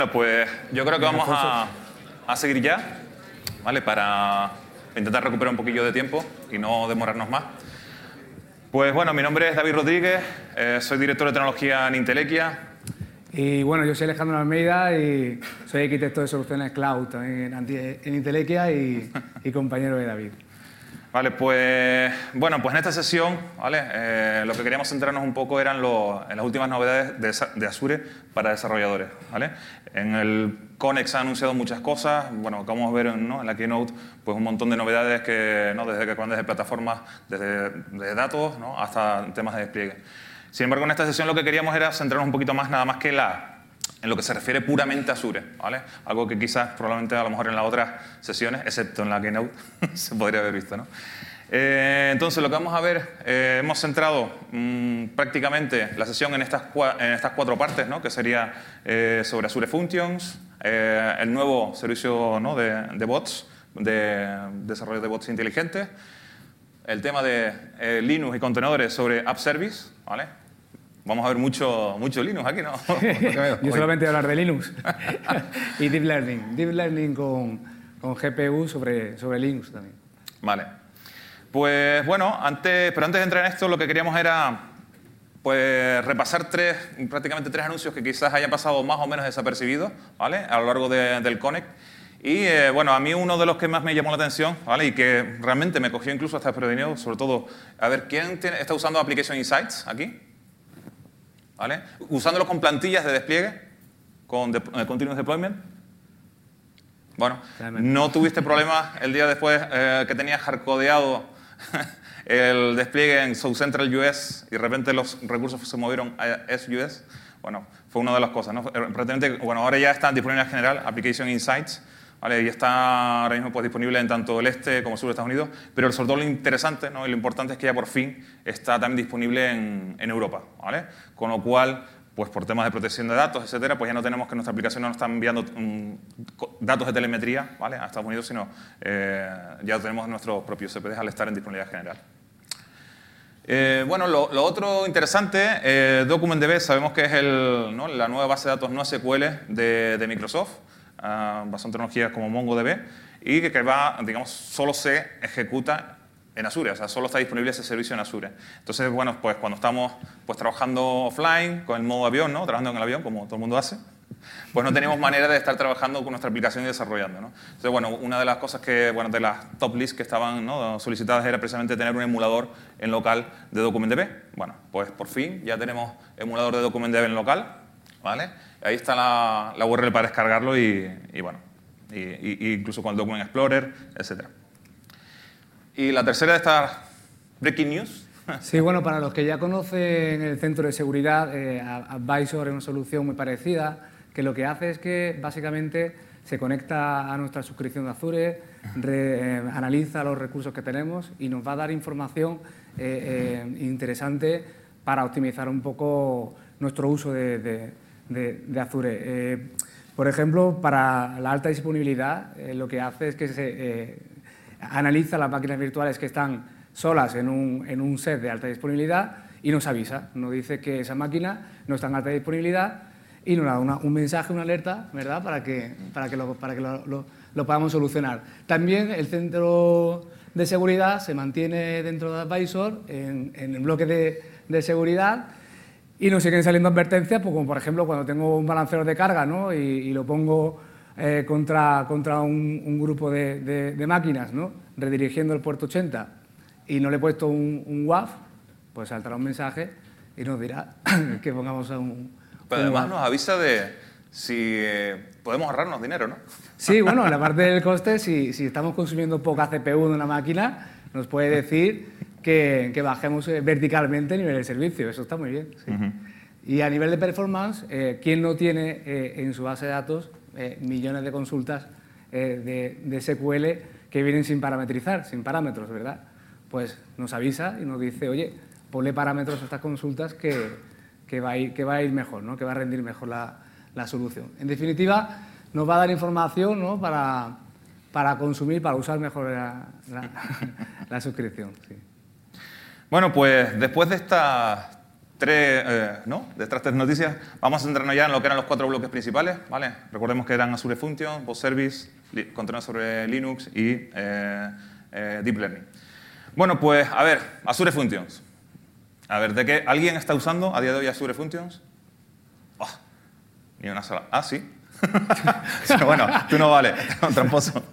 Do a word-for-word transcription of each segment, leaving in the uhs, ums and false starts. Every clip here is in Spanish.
Bueno, pues yo creo que vamos a, a seguir ya, ¿vale? Para intentar recuperar un poquillo de tiempo y no demorarnos más. Pues bueno, mi nombre es David Rodríguez, eh, soy director de tecnología en Intelequia. Y bueno, yo soy Alejandro Almeida y soy arquitecto de soluciones cloud en, en Intelequia y, y compañero de David. Vale, pues bueno, pues en esta sesión, ¿vale? Eh, lo que queríamos centrarnos un poco eran lo, en las últimas novedades de, de Azure para desarrolladores, ¿vale? En el Connect se han anunciado muchas cosas, bueno, como vamos a ver, ¿no? En la Keynote, pues un montón de novedades que, ¿no? Desde que van desde plataformas, desde de datos, ¿no? Hasta temas de despliegue. Sin embargo, en esta sesión lo que queríamos era centrarnos un poquito más, nada más que la en lo que se refiere puramente a Azure, ¿vale? Algo que quizás probablemente a lo mejor en las otras sesiones, excepto en la Keynote, se podría haber visto, ¿no? Eh, entonces, lo que vamos a ver, eh, hemos centrado mmm, prácticamente la sesión en estas, en estas cuatro partes, ¿no? Que sería eh, sobre Azure Functions, eh, el nuevo servicio, ¿no? de, de bots, de desarrollo de bots inteligentes, el tema de eh, Linux y contenedores sobre App Service, ¿vale? Vamos a ver mucho, mucho Linux aquí, ¿no? Yo solamente voy a hablar de Linux. Y Deep Learning. Deep Learning con, con G P U sobre, sobre Linux también. Vale. Pues bueno, antes, pero antes de entrar en esto, lo que queríamos era pues, repasar tres, prácticamente tres anuncios que quizás hayan pasado más o menos desapercibidos, ¿vale? A lo largo de, del Connect. Y eh, bueno, a mí uno de los que más me llamó la atención, ¿vale? Y que realmente me cogió incluso hasta desprevenido, sobre todo, a ver, ¿quién tiene, está usando Application Insights aquí? ¿Vale? Usándolo con plantillas de despliegue, con de, eh, Continuous Deployment. Bueno, no tuviste problemas el día después eh, que tenías hardcodeado el despliegue en South Central U S y de repente los recursos se movieron a S U S. Bueno, fue una de las cosas, ¿no? Prácticamente, bueno, ahora ya está disponible en general Application Insights, ¿vale? Y está ahora mismo pues, disponible en tanto el este como el sur de Estados Unidos, pero sobre todo lo interesante, ¿no? Y lo importante es que ya por fin está también disponible en, en Europa, ¿vale? Con lo cual, pues por temas de protección de datos, etcétera, pues ya no tenemos que nuestra aplicación no nos está enviando um, datos de telemetría, ¿vale? A Estados Unidos, sino eh, ya tenemos nuestros propios C P Ds al estar en disponibilidad general. Eh, bueno, lo, lo otro interesante, eh, DocumentDB, sabemos que es el, ¿no? la nueva base de datos no S Q L de, de Microsoft, uh, basada en tecnologías como MongoDB, y que, que va, digamos, solo se ejecuta en Azure, o sea, solo está disponible ese servicio en Azure. Entonces, bueno, pues cuando estamos pues, trabajando offline, con el modo avión, ¿no? Trabajando en el avión, como todo el mundo hace, pues no tenemos manera de estar trabajando con nuestra aplicación y desarrollando, ¿no? Entonces, bueno, una de las cosas que, bueno, de las top lists que estaban, ¿no? solicitadas era precisamente tener un emulador en local de DocumentDB. Bueno, pues por fin ya tenemos emulador de DocumentDB en local, ¿vale? Ahí está la, la U R L para descargarlo y, y bueno, y, y, incluso con el Document Explorer, etcétera. Y la tercera de estas breaking news. Sí, bueno, para los que ya conocen el centro de seguridad, eh, Advisor es una solución muy parecida, que lo que hace es que básicamente se conecta a nuestra suscripción de Azure, re, eh, analiza los recursos que tenemos y nos va a dar información eh, eh, interesante para optimizar un poco nuestro uso de, de, de, de Azure. Eh, por ejemplo, para la alta disponibilidad, eh, lo que hace es que se eh, analiza las máquinas virtuales que están solas en un, en un set de alta disponibilidad y nos avisa, nos dice que esa máquina no está en alta disponibilidad y nos da una, un mensaje, una alerta, ¿verdad?, para que, para que, lo, para que lo, lo, lo podamos solucionar. También el centro de seguridad se mantiene dentro de Advisor en, en el bloque de, de seguridad y nos siguen saliendo advertencias, pues como por ejemplo cuando tengo un balancero de carga, ¿no?, y, y lo pongo eh, contra, contra un, un grupo de, de, de máquinas, ¿no?, redirigiendo el puerto ochenta y no le he puesto un, un W A F, pues saltará un mensaje y nos dirá que pongamos a un... Pero además nos avisa de si eh, podemos ahorrarnos dinero, ¿no? Sí, bueno, en la parte del coste, si, si estamos consumiendo poca C P U de una máquina, nos puede decir que, que bajemos verticalmente el nivel de servicio. Eso está muy bien. Sí. Uh-huh. Y a nivel de performance, eh, ¿quién no tiene eh, en su base de datos eh, millones de consultas eh, de, de S Q L que vienen sin parametrizar, sin parámetros, ¿verdad? Pues nos avisa y nos dice, oye, ponle parámetros a estas consultas que... Que va, a ir, que va a ir mejor, ¿no?, que va a rendir mejor la, la solución. En definitiva, nos va a dar información, ¿no?, para, para consumir, para usar mejor la, la, la suscripción. Sí. Bueno, pues después de estas tres, eh, ¿no? De estas tres noticias, vamos a centrarnos ya en lo que eran los cuatro bloques principales, ¿vale? Recordemos que eran Azure Functions, Post Service, contenedores sobre Linux y eh, eh, Deep Learning. Bueno, pues, a ver, Azure Functions. A ver, ¿de qué alguien está usando a día de hoy Azure Functions? Oh, ni una sola. Ah, sí. Bueno, tú no vale, tramposo.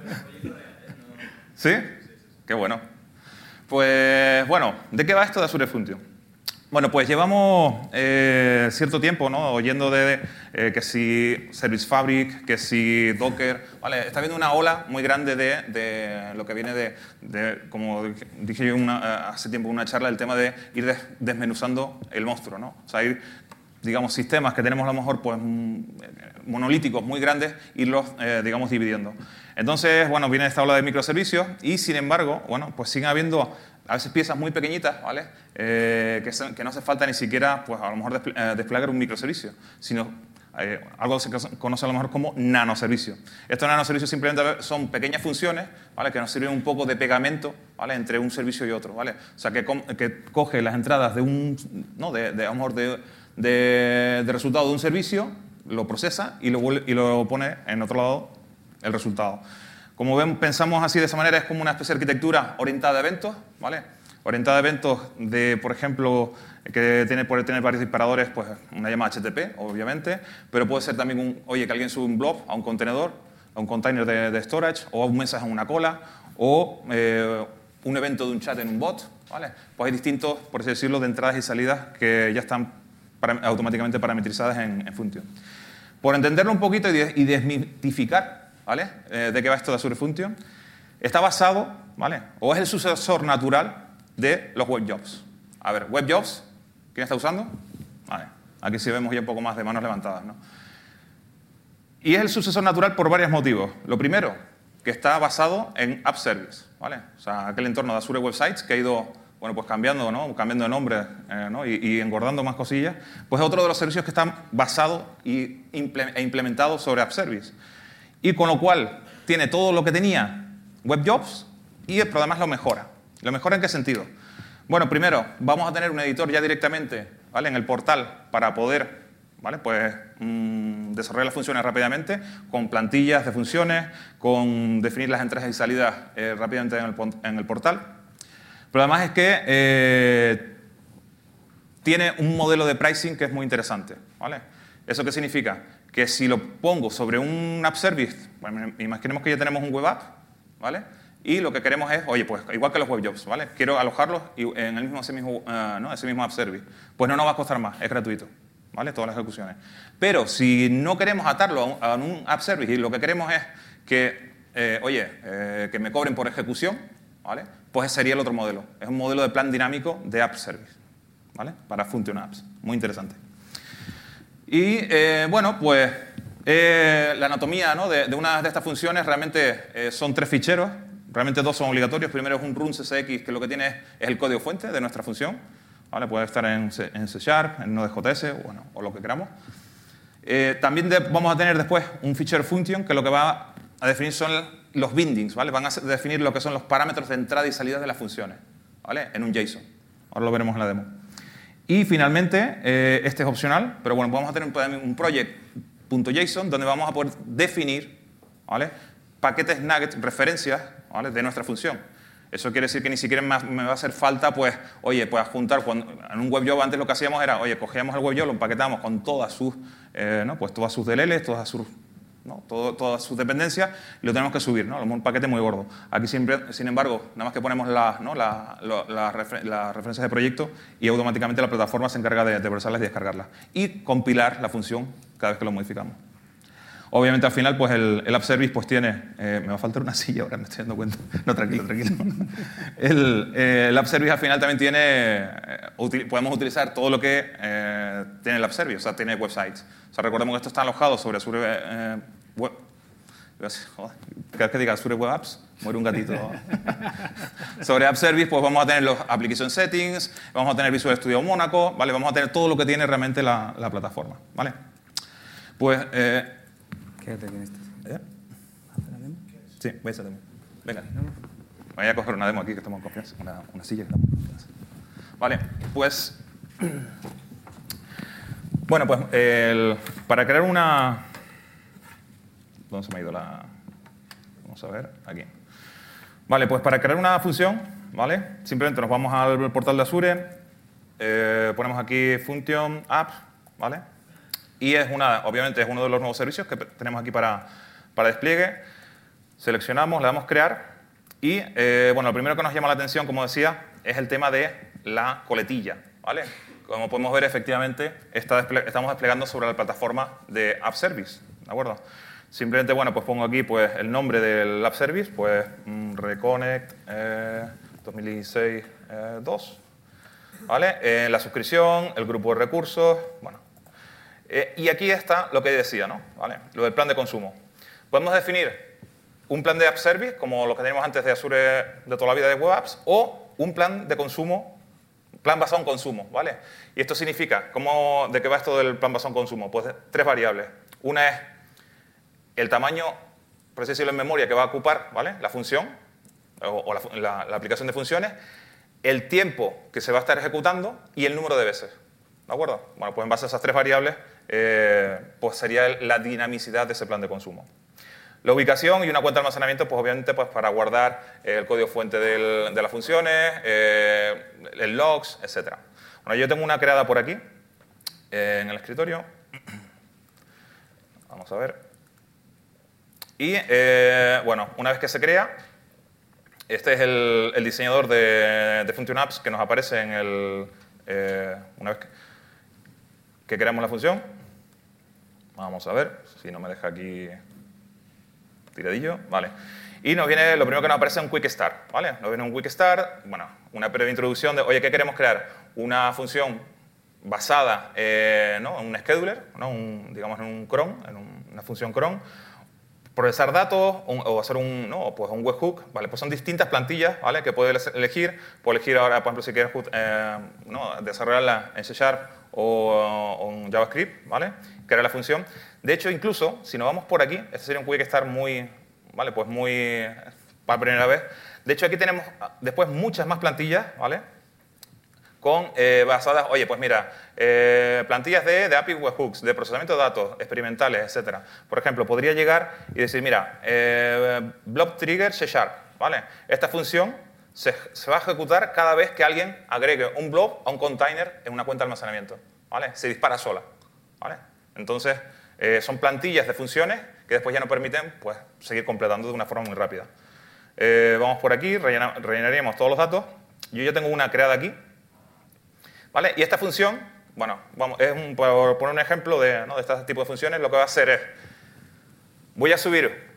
¿Sí? Qué bueno. Pues, bueno, ¿de qué va esto de Azure Functions? Bueno, pues llevamos eh, cierto tiempo, ¿no? Oyendo de eh, que si Service Fabric, que si Docker, ¿vale? Está habiendo una ola muy grande de, de lo que viene de, de como dije yo una, hace tiempo en una charla, el tema de ir des, desmenuzando el monstruo, ¿no? O sea, ir, digamos, sistemas que tenemos a lo mejor pues, monolíticos muy grandes, irlos, eh, digamos, dividiendo. Entonces, bueno, viene esta ola de microservicios y, sin embargo, bueno, pues siguen habiendo a veces piezas muy pequeñitas, ¿vale? Eh, que, son, que no hace falta ni siquiera, pues a lo mejor despl eh, desplegar un microservicio, sino eh, algo que se conoce a lo mejor como nanoservicio. Estos nanoservicios simplemente son pequeñas funciones, ¿vale? Que nos sirven un poco de pegamento, ¿vale? Entre un servicio y otro, ¿vale? O sea, que, que coge las entradas de un, no, de, de, a lo mejor de, de, de resultado de un servicio, lo procesa y lo, y lo pone en otro lado el resultado. Como ven, pensamos así de esa manera, es como una especie de arquitectura orientada a eventos, ¿vale? Orientada a eventos de, por ejemplo, que tiene, puede tener varios disparadores, pues una llamada H T T P, obviamente, pero puede ser también, un, oye, que alguien sube un blob a un contenedor, a un container de, de storage, o a un mensaje en una cola, o eh, un evento de un chat en un bot, ¿vale? Pues hay distintos, por así decirlo, de entradas y salidas que ya están para, automáticamente parametrizadas en, en Function. Por entenderlo un poquito y, de, y desmitificar, ¿vale? Eh, ¿De qué va esto de Azure Function? Está basado, ¿vale? O es el sucesor natural de los web jobs. A ver, web jobs, ¿quién está usando? Vale, aquí sí vemos ya un poco más de manos levantadas, ¿no? Y es el sucesor natural por varios motivos. Lo primero, que está basado en App Service, ¿vale? O sea, aquel entorno de Azure Websites que ha ido, bueno, pues cambiando, ¿no? Cambiando de nombre, eh, ¿no? y, y engordando más cosillas, pues es otro de los servicios que están basados y imple e implementados sobre App Service. Y con lo cual tiene todo lo que tenía Web Jobs y pero además lo mejora. ¿Lo mejora en qué sentido? Bueno, primero, vamos a tener un editor ya directamente, ¿vale? En el portal para poder, ¿vale? Pues, mmm, desarrollar las funciones rápidamente, con plantillas de funciones, con definir las entradas y salidas eh, rápidamente en el, en el portal. Pero además es que eh, tiene un modelo de pricing que es muy interesante, ¿vale? ¿Eso qué significa? Que si lo pongo sobre un app service, bueno, imaginemos que ya tenemos un web app, ¿vale? Y lo que queremos es, oye, pues igual que los web jobs, ¿vale? Quiero alojarlos en el mismo, ese, mismo, uh, ¿no? ese mismo app service. Pues no nos va a costar más, es gratuito, ¿vale? Todas las ejecuciones. Pero si no queremos atarlo a un, a un app service y lo que queremos es que, eh, oye, eh, que me cobren por ejecución, ¿vale? Pues ese sería el otro modelo. Es un modelo de plan dinámico de app service, ¿vale? Para Function Apps. Muy interesante. Y, eh, bueno, pues eh, la anatomía, ¿no? de, de una de estas funciones realmente eh, son tres ficheros. Realmente dos son obligatorios. Primero es un run C S X, que lo que tiene es el código fuente de nuestra función, ¿vale? Puede estar en C, en C Sharp, en Node.js, bueno, o lo que queramos. Eh, también de, vamos a tener después un feature function, que lo que va a definir son los bindings, ¿vale? Van a definir lo que son los parámetros de entrada y salida de las funciones, ¿vale? En un JSON. Ahora lo veremos en la demo. Y finalmente, eh, este es opcional, pero bueno, vamos a tener un, un project.json donde vamos a poder definir, ¿vale? Paquetes nuggets, referencias, ¿vale? De nuestra función. Eso quiere decir que ni siquiera me va a hacer falta, pues, oye, pues juntar, cuando, en un web job antes lo que hacíamos era, oye, cogíamos el web job, lo empaquetamos con todas sus, eh, ¿no? Pues todas sus D L Ls, todas sus, ¿no? Todo, todas sus dependencias, y lo tenemos que subir, ¿no? Un paquete muy gordo. Aquí, siempre, sin embargo, nada más que ponemos la, ¿no? la, la, la refer las referencias de proyecto y automáticamente la plataforma se encarga de, de procesarlas y descargarlas. Y compilar la función cada vez que lo modificamos. Obviamente, al final, pues el, el app service pues tiene... Eh, me va a faltar una silla ahora, me estoy dando cuenta. No, tranquilo, tranquilo. El, eh, el app service al final también tiene... Eh, util, podemos utilizar todo lo que eh, tiene el app service, o sea, tiene websites. O sea, recordemos que esto está alojado sobre Azure eh, Web... Joder, cada vez que diga Azure Web Apps, muere un gatito. Sobre app service, pues vamos a tener los application settings, vamos a tener Visual Studio Monaco, ¿vale? Vamos a tener todo lo que tiene realmente la, la plataforma, ¿vale? Pues... Eh, Quédate con esto. ¿Eh? ¿Hacer la demo? Sí, voy a hacer demo. Venga. Voy a coger una demo aquí que estamos en confianza. Una, una silla que estamos en confianza. Vale, pues Bueno, pues el, para crear una... ¿Dónde se me ha ido la...? Vamos a ver, aquí. Vale, pues para crear una función, ¿vale? Simplemente nos vamos al portal de Azure, eh, ponemos aquí function app, ¿vale? Y es una, obviamente es uno de los nuevos servicios que tenemos aquí para, para despliegue. Seleccionamos, le damos crear y, eh, bueno, lo primero que nos llama la atención, como decía, es el tema de la coletilla, ¿vale? Como podemos ver, efectivamente, está desple- estamos desplegando sobre la plataforma de App Service, ¿de acuerdo? Simplemente, bueno, pues pongo aquí pues, el nombre del App Service, pues mm, Reconnect eh, dos mil dieciséis dos, ¿vale? Eh, la suscripción, el grupo de recursos, bueno. Eh, y aquí está lo que decía, ¿no? ¿Vale? Lo del plan de consumo. Podemos definir un plan de App Service, como lo que teníamos antes de Azure de toda la vida de Web Apps, o un plan de consumo, plan basado en consumo, ¿vale? Y esto significa, ¿cómo, ¿de qué va esto del plan basado en consumo? Pues tres variables. Una es el tamaño, por así decirlo, en memoria que va a ocupar, ¿vale? La función o, o la, la, la aplicación de funciones, el tiempo que se va a estar ejecutando y el número de veces, ¿de acuerdo? Bueno, pues en base a esas tres variables, eh, pues sería la dinamicidad de ese plan de consumo. La ubicación y una cuenta de almacenamiento, pues obviamente pues para guardar eh, el código fuente del, de las funciones, eh, el logs, etcétera. Bueno, yo tengo una creada por aquí, eh, en el escritorio. Vamos a ver. Y, eh, bueno, una vez que se crea, este es el, el diseñador de, de Function Apps que nos aparece en el... Eh, una vez que, que creamos la función. Vamos a ver si no me deja aquí tiradillo. Vale. Y nos viene, lo primero que nos aparece es un Quick Start, ¿vale? Nos viene un Quick Start, bueno, una breve introducción de, oye, ¿qué queremos crear? Una función basada eh, ¿no? en un scheduler, ¿no? un, digamos en un cron, en un, una función cron, procesar datos un, o hacer un, ¿no? pues un webhook, ¿vale? Pues son distintas plantillas, ¿vale? Que puedes elegir. Puedes elegir ahora, por ejemplo, si quieres eh, ¿no? desarrollarla en C Sharp o, o en JavaScript, ¿vale? Crear la función. De hecho, incluso, si nos vamos por aquí, este sería un Quick Start muy, ¿vale? Pues muy para primera vez. De hecho, aquí tenemos después muchas más plantillas, ¿vale? Con, eh, basadas, oye, pues mira, eh, plantillas de, de A P I webhooks, de procesamiento de datos, experimentales, etcétera. Por ejemplo, podría llegar y decir, mira, eh, blob trigger C Sharp, ¿vale? Esta función se, se va a ejecutar cada vez que alguien agregue un blob a un container en una cuenta de almacenamiento, ¿vale? Se dispara sola, ¿vale? Entonces, eh, son plantillas de funciones que después ya nos permiten, pues, seguir completando de una forma muy rápida. Eh, vamos por aquí, rellena, rellenaríamos todos los datos. Yo ya tengo una creada aquí. ¿Vale? Y esta función, bueno, vamos, es un, por poner un ejemplo de, ¿no? de este tipo de funciones, lo que va a hacer es, voy a subir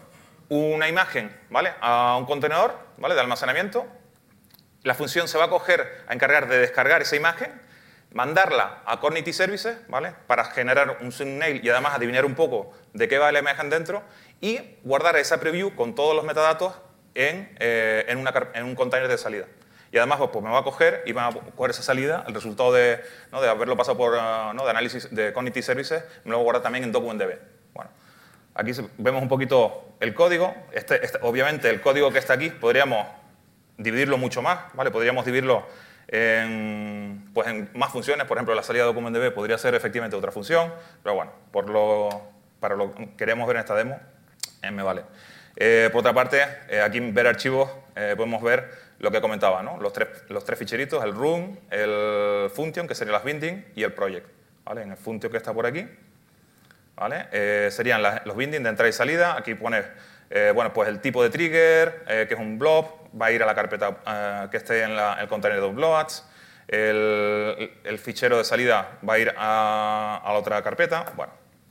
una imagen, ¿vale? A un contenedor, ¿vale? De almacenamiento. La función se va a coger, a encargar de descargar esa imagen, mandarla a Cognity Services, ¿vale? Para generar un thumbnail y además adivinar un poco de qué va la imagen dentro y guardar esa preview con todos los metadatos en, eh, en, una, en un container de salida. Y además pues, me va a coger y va a coger esa salida, el resultado de, ¿no? de haberlo pasado por uh, ¿no? de análisis de Cognity Services, me lo voy a guardar también en DocumentDB. Bueno, aquí vemos un poquito el código. Este, este, obviamente el código que está aquí podríamos dividirlo mucho más, ¿vale? Podríamos dividirlo en, pues, en más funciones. Por ejemplo, la salida de DocumentDB podría ser efectivamente otra función, pero bueno, por lo, para lo que queremos ver en esta demo, eh, me vale. Eh, por otra parte, eh, aquí en ver archivos eh, podemos ver lo que comentaba, ¿no? Los tres, los tres ficheritos, el room, el function, que serían las binding, y el project. ¿Vale? En el function que está por aquí, ¿vale? Eh, serían las, los binding de entrada y salida. Aquí pone eh, bueno, pues el tipo de trigger, eh, que es un blob, va a ir a la carpeta eh, que esté en la, el container de uploads. El, el fichero de salida va a ir a, a la otra carpeta. Bueno.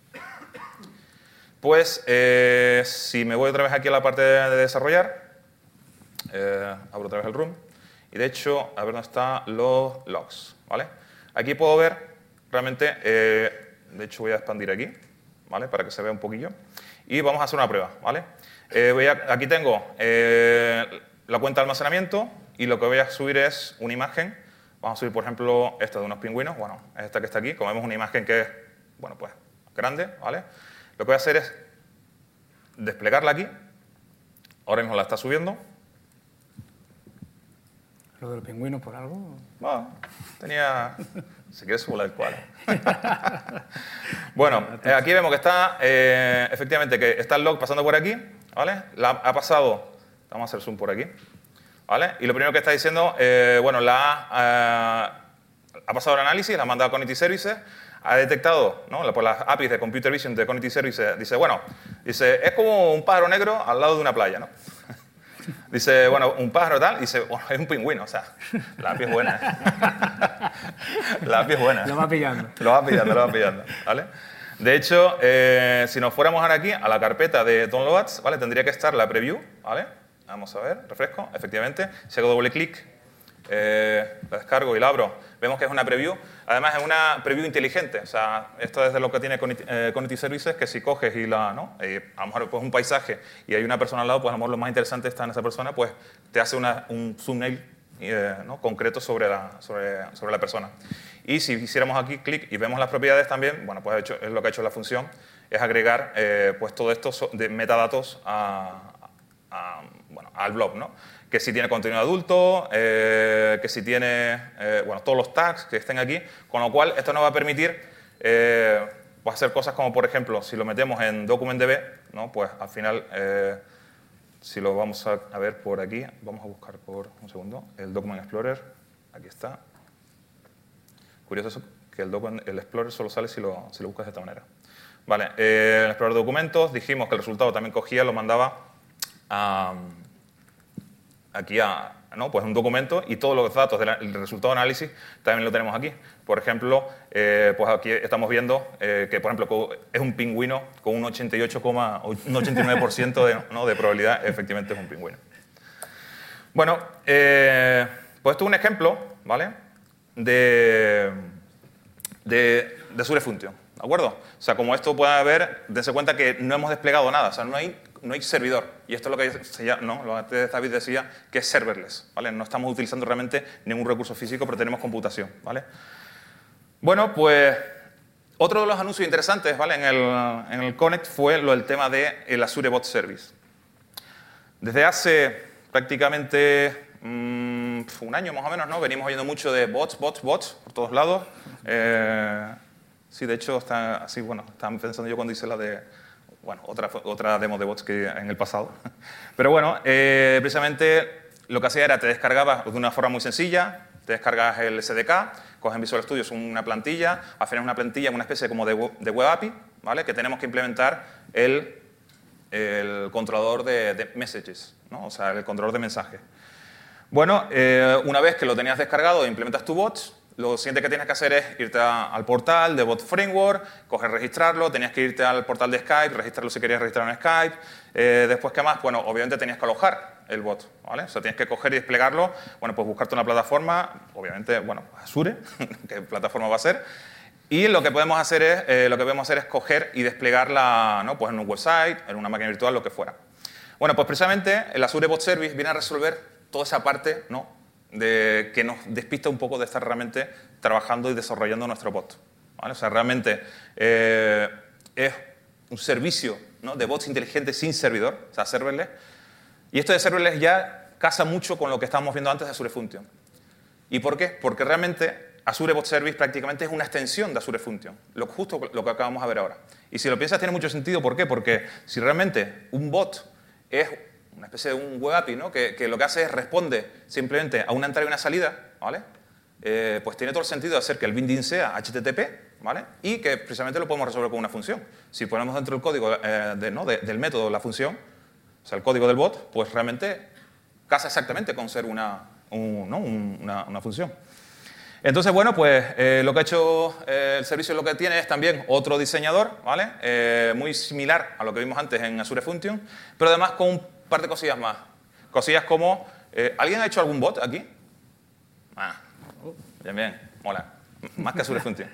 Pues eh, si me voy otra vez aquí a la parte de, de desarrollar, Eh, abro otra vez el room y de hecho, a ver dónde están los logs, ¿vale? Aquí puedo ver realmente, eh, de hecho voy a expandir aquí, ¿vale? Para que se vea un poquillo y vamos a hacer una prueba, ¿vale? Eh, voy a, aquí tengo eh, la cuenta de almacenamiento y lo que voy a subir es una imagen. Vamos a subir, por ejemplo, esta de unos pingüinos, bueno, esta que está aquí, como vemos una imagen que es, bueno, pues grande, ¿vale? Lo que voy a hacer es desplegarla aquí, ahora mismo la está subiendo. ¿Lo de los pingüinos por algo? Bueno, tenía... Si quieres, subo el cuadro. Bueno, eh, aquí vemos que está, eh, efectivamente, que está el log pasando por aquí, ¿vale? La, ha pasado... Vamos a hacer zoom por aquí, ¿vale? Y lo primero que está diciendo, eh, bueno, la eh, ha pasado el análisis, la ha mandado a Cognitive Services, ha detectado, ¿no? Por las A P Is de Computer Vision de Cognitive Services, dice, bueno, dice, es como un pájaro negro al lado de una playa, ¿no? Dice, bueno, un pájaro tal, dice, bueno, es un pingüino, o sea, la A P I es buena. ¿eh? La A P I es buena. Lo va pillando. Lo va pillando, lo va pillando, ¿vale? De hecho, eh, si nos fuéramos ahora aquí a la carpeta de downloads, ¿vale? Tendría que estar la preview, ¿vale? Vamos a ver, refresco, efectivamente. Si hago doble clic, eh, la descargo y la abro, vemos que es una preview. Además, es una preview inteligente. O sea, esto es de lo que tiene Cognitive, eh, Cognitive Services, que si coges y la, ¿no? Eh, a lo mejor pues, un paisaje y hay una persona al lado, pues a lo mejor lo más interesante está en esa persona, pues te hace una, un thumbnail eh, ¿no? concreto sobre la, sobre, sobre la persona. Y si hiciéramos aquí clic y vemos las propiedades también, bueno, pues hecho, es lo que ha hecho la función, es agregar eh, pues todo esto de metadatos a, a, bueno, al blog, ¿no? Que si tiene contenido adulto, eh, que si tiene eh, bueno, todos los tags que estén aquí, con lo cual esto nos va a permitir eh, pues hacer cosas como, por ejemplo, si lo metemos en DocumentDB, ¿no? Pues al final, eh, si lo vamos a, a ver por aquí, vamos a buscar por un segundo, el Document Explorer, aquí está. Curioso eso, que el, document, el Explorer solo sale si lo, si lo buscas de esta manera. Vale, eh, el Explorer de documentos, dijimos que el resultado también cogía, lo mandaba a... aquí a ¿no? pues un documento y todos los datos del resultado de análisis también lo tenemos aquí. Por ejemplo, eh, pues aquí estamos viendo eh, que, por ejemplo, es un pingüino con un ochenta y ocho, un ochenta y nueve por ciento de, ¿no? de probabilidad, efectivamente es un pingüino. Bueno, eh, pues esto es un ejemplo, ¿vale? de, de, de Azure Function, ¿de acuerdo? O sea, como esto puede ver, dense cuenta que no hemos desplegado nada, o sea, no hay no hay servidor. Y esto es lo que se llama, ¿no? Lo que David decía, que es serverless, ¿vale? No estamos utilizando realmente ningún recurso físico, pero tenemos computación, ¿vale? Bueno, pues otro de los anuncios interesantes, ¿vale? En el, en el Connect fue lo del tema del Azure Bot Service. Desde hace prácticamente mmm, un año más o menos, ¿no? Venimos oyendo mucho de bots, bots, bots por todos lados. Eh, sí, de hecho, está así, bueno, estaba pensando yo cuando hice la de Bueno, otra, otra demo de bots que en el pasado. Pero bueno, eh, precisamente lo que hacía era te descargabas de una forma muy sencilla, te descargas el S D K, coges en Visual Studio una plantilla, al final es una plantilla, una especie como de web, de web A P I, ¿vale? Que tenemos que implementar el, el controlador de, de messages, ¿no? O sea, el controlador de mensajes. Bueno, eh, una vez que lo tenías descargado e implementas tu bots, lo siguiente que tienes que hacer es irte a, al portal de Bot Framework, coger, registrarlo, tenías que irte al portal de Skype, registrarlo si querías registrar en Skype. Eh, después, ¿qué más? Bueno, obviamente tenías que alojar el bot, ¿vale? O sea, tienes que coger y desplegarlo, bueno, pues buscarte una plataforma, obviamente, bueno, Azure, ¿qué plataforma va a ser? Y lo que podemos hacer es, eh, lo que podemos hacer es coger y desplegarla, ¿no? Pues en un website, en una máquina virtual, lo que fuera. Bueno, pues precisamente el Azure Bot Service viene a resolver toda esa parte, ¿no? De, que nos despista un poco de estar realmente trabajando y desarrollando nuestro bot, ¿vale? O sea, realmente eh, es un servicio, ¿no? de bots inteligentes sin servidor, o sea, serverless. Y esto de serverless ya casa mucho con lo que estábamos viendo antes de Azure Function. ¿Y por qué? Porque realmente Azure Bot Service prácticamente es una extensión de Azure Function, lo, justo lo que acabamos de ver ahora. Y si lo piensas tiene mucho sentido, ¿por qué? Porque si realmente un bot es una especie de un web A P I, ¿no? que, que lo que hace es responde simplemente a una entrada y una salida, ¿vale? Eh, pues tiene todo el sentido de hacer que el binding sea H T T P, ¿vale? Y que precisamente lo podemos resolver con una función. Si ponemos dentro del código eh, de, ¿no? de, del método la función, o sea, el código del bot, pues realmente casa exactamente con ser una, un, ¿no? un, una, una función. Entonces, bueno, pues eh, lo que ha hecho eh, el servicio, lo que tiene es también otro diseñador, ¿vale? Eh, muy similar a lo que vimos antes en Azure Function, pero además con un par de cosillas más. Cosillas como, eh, ¿alguien ha hecho algún bot aquí? Ah, bien, bien, mola. Más que Azure Function.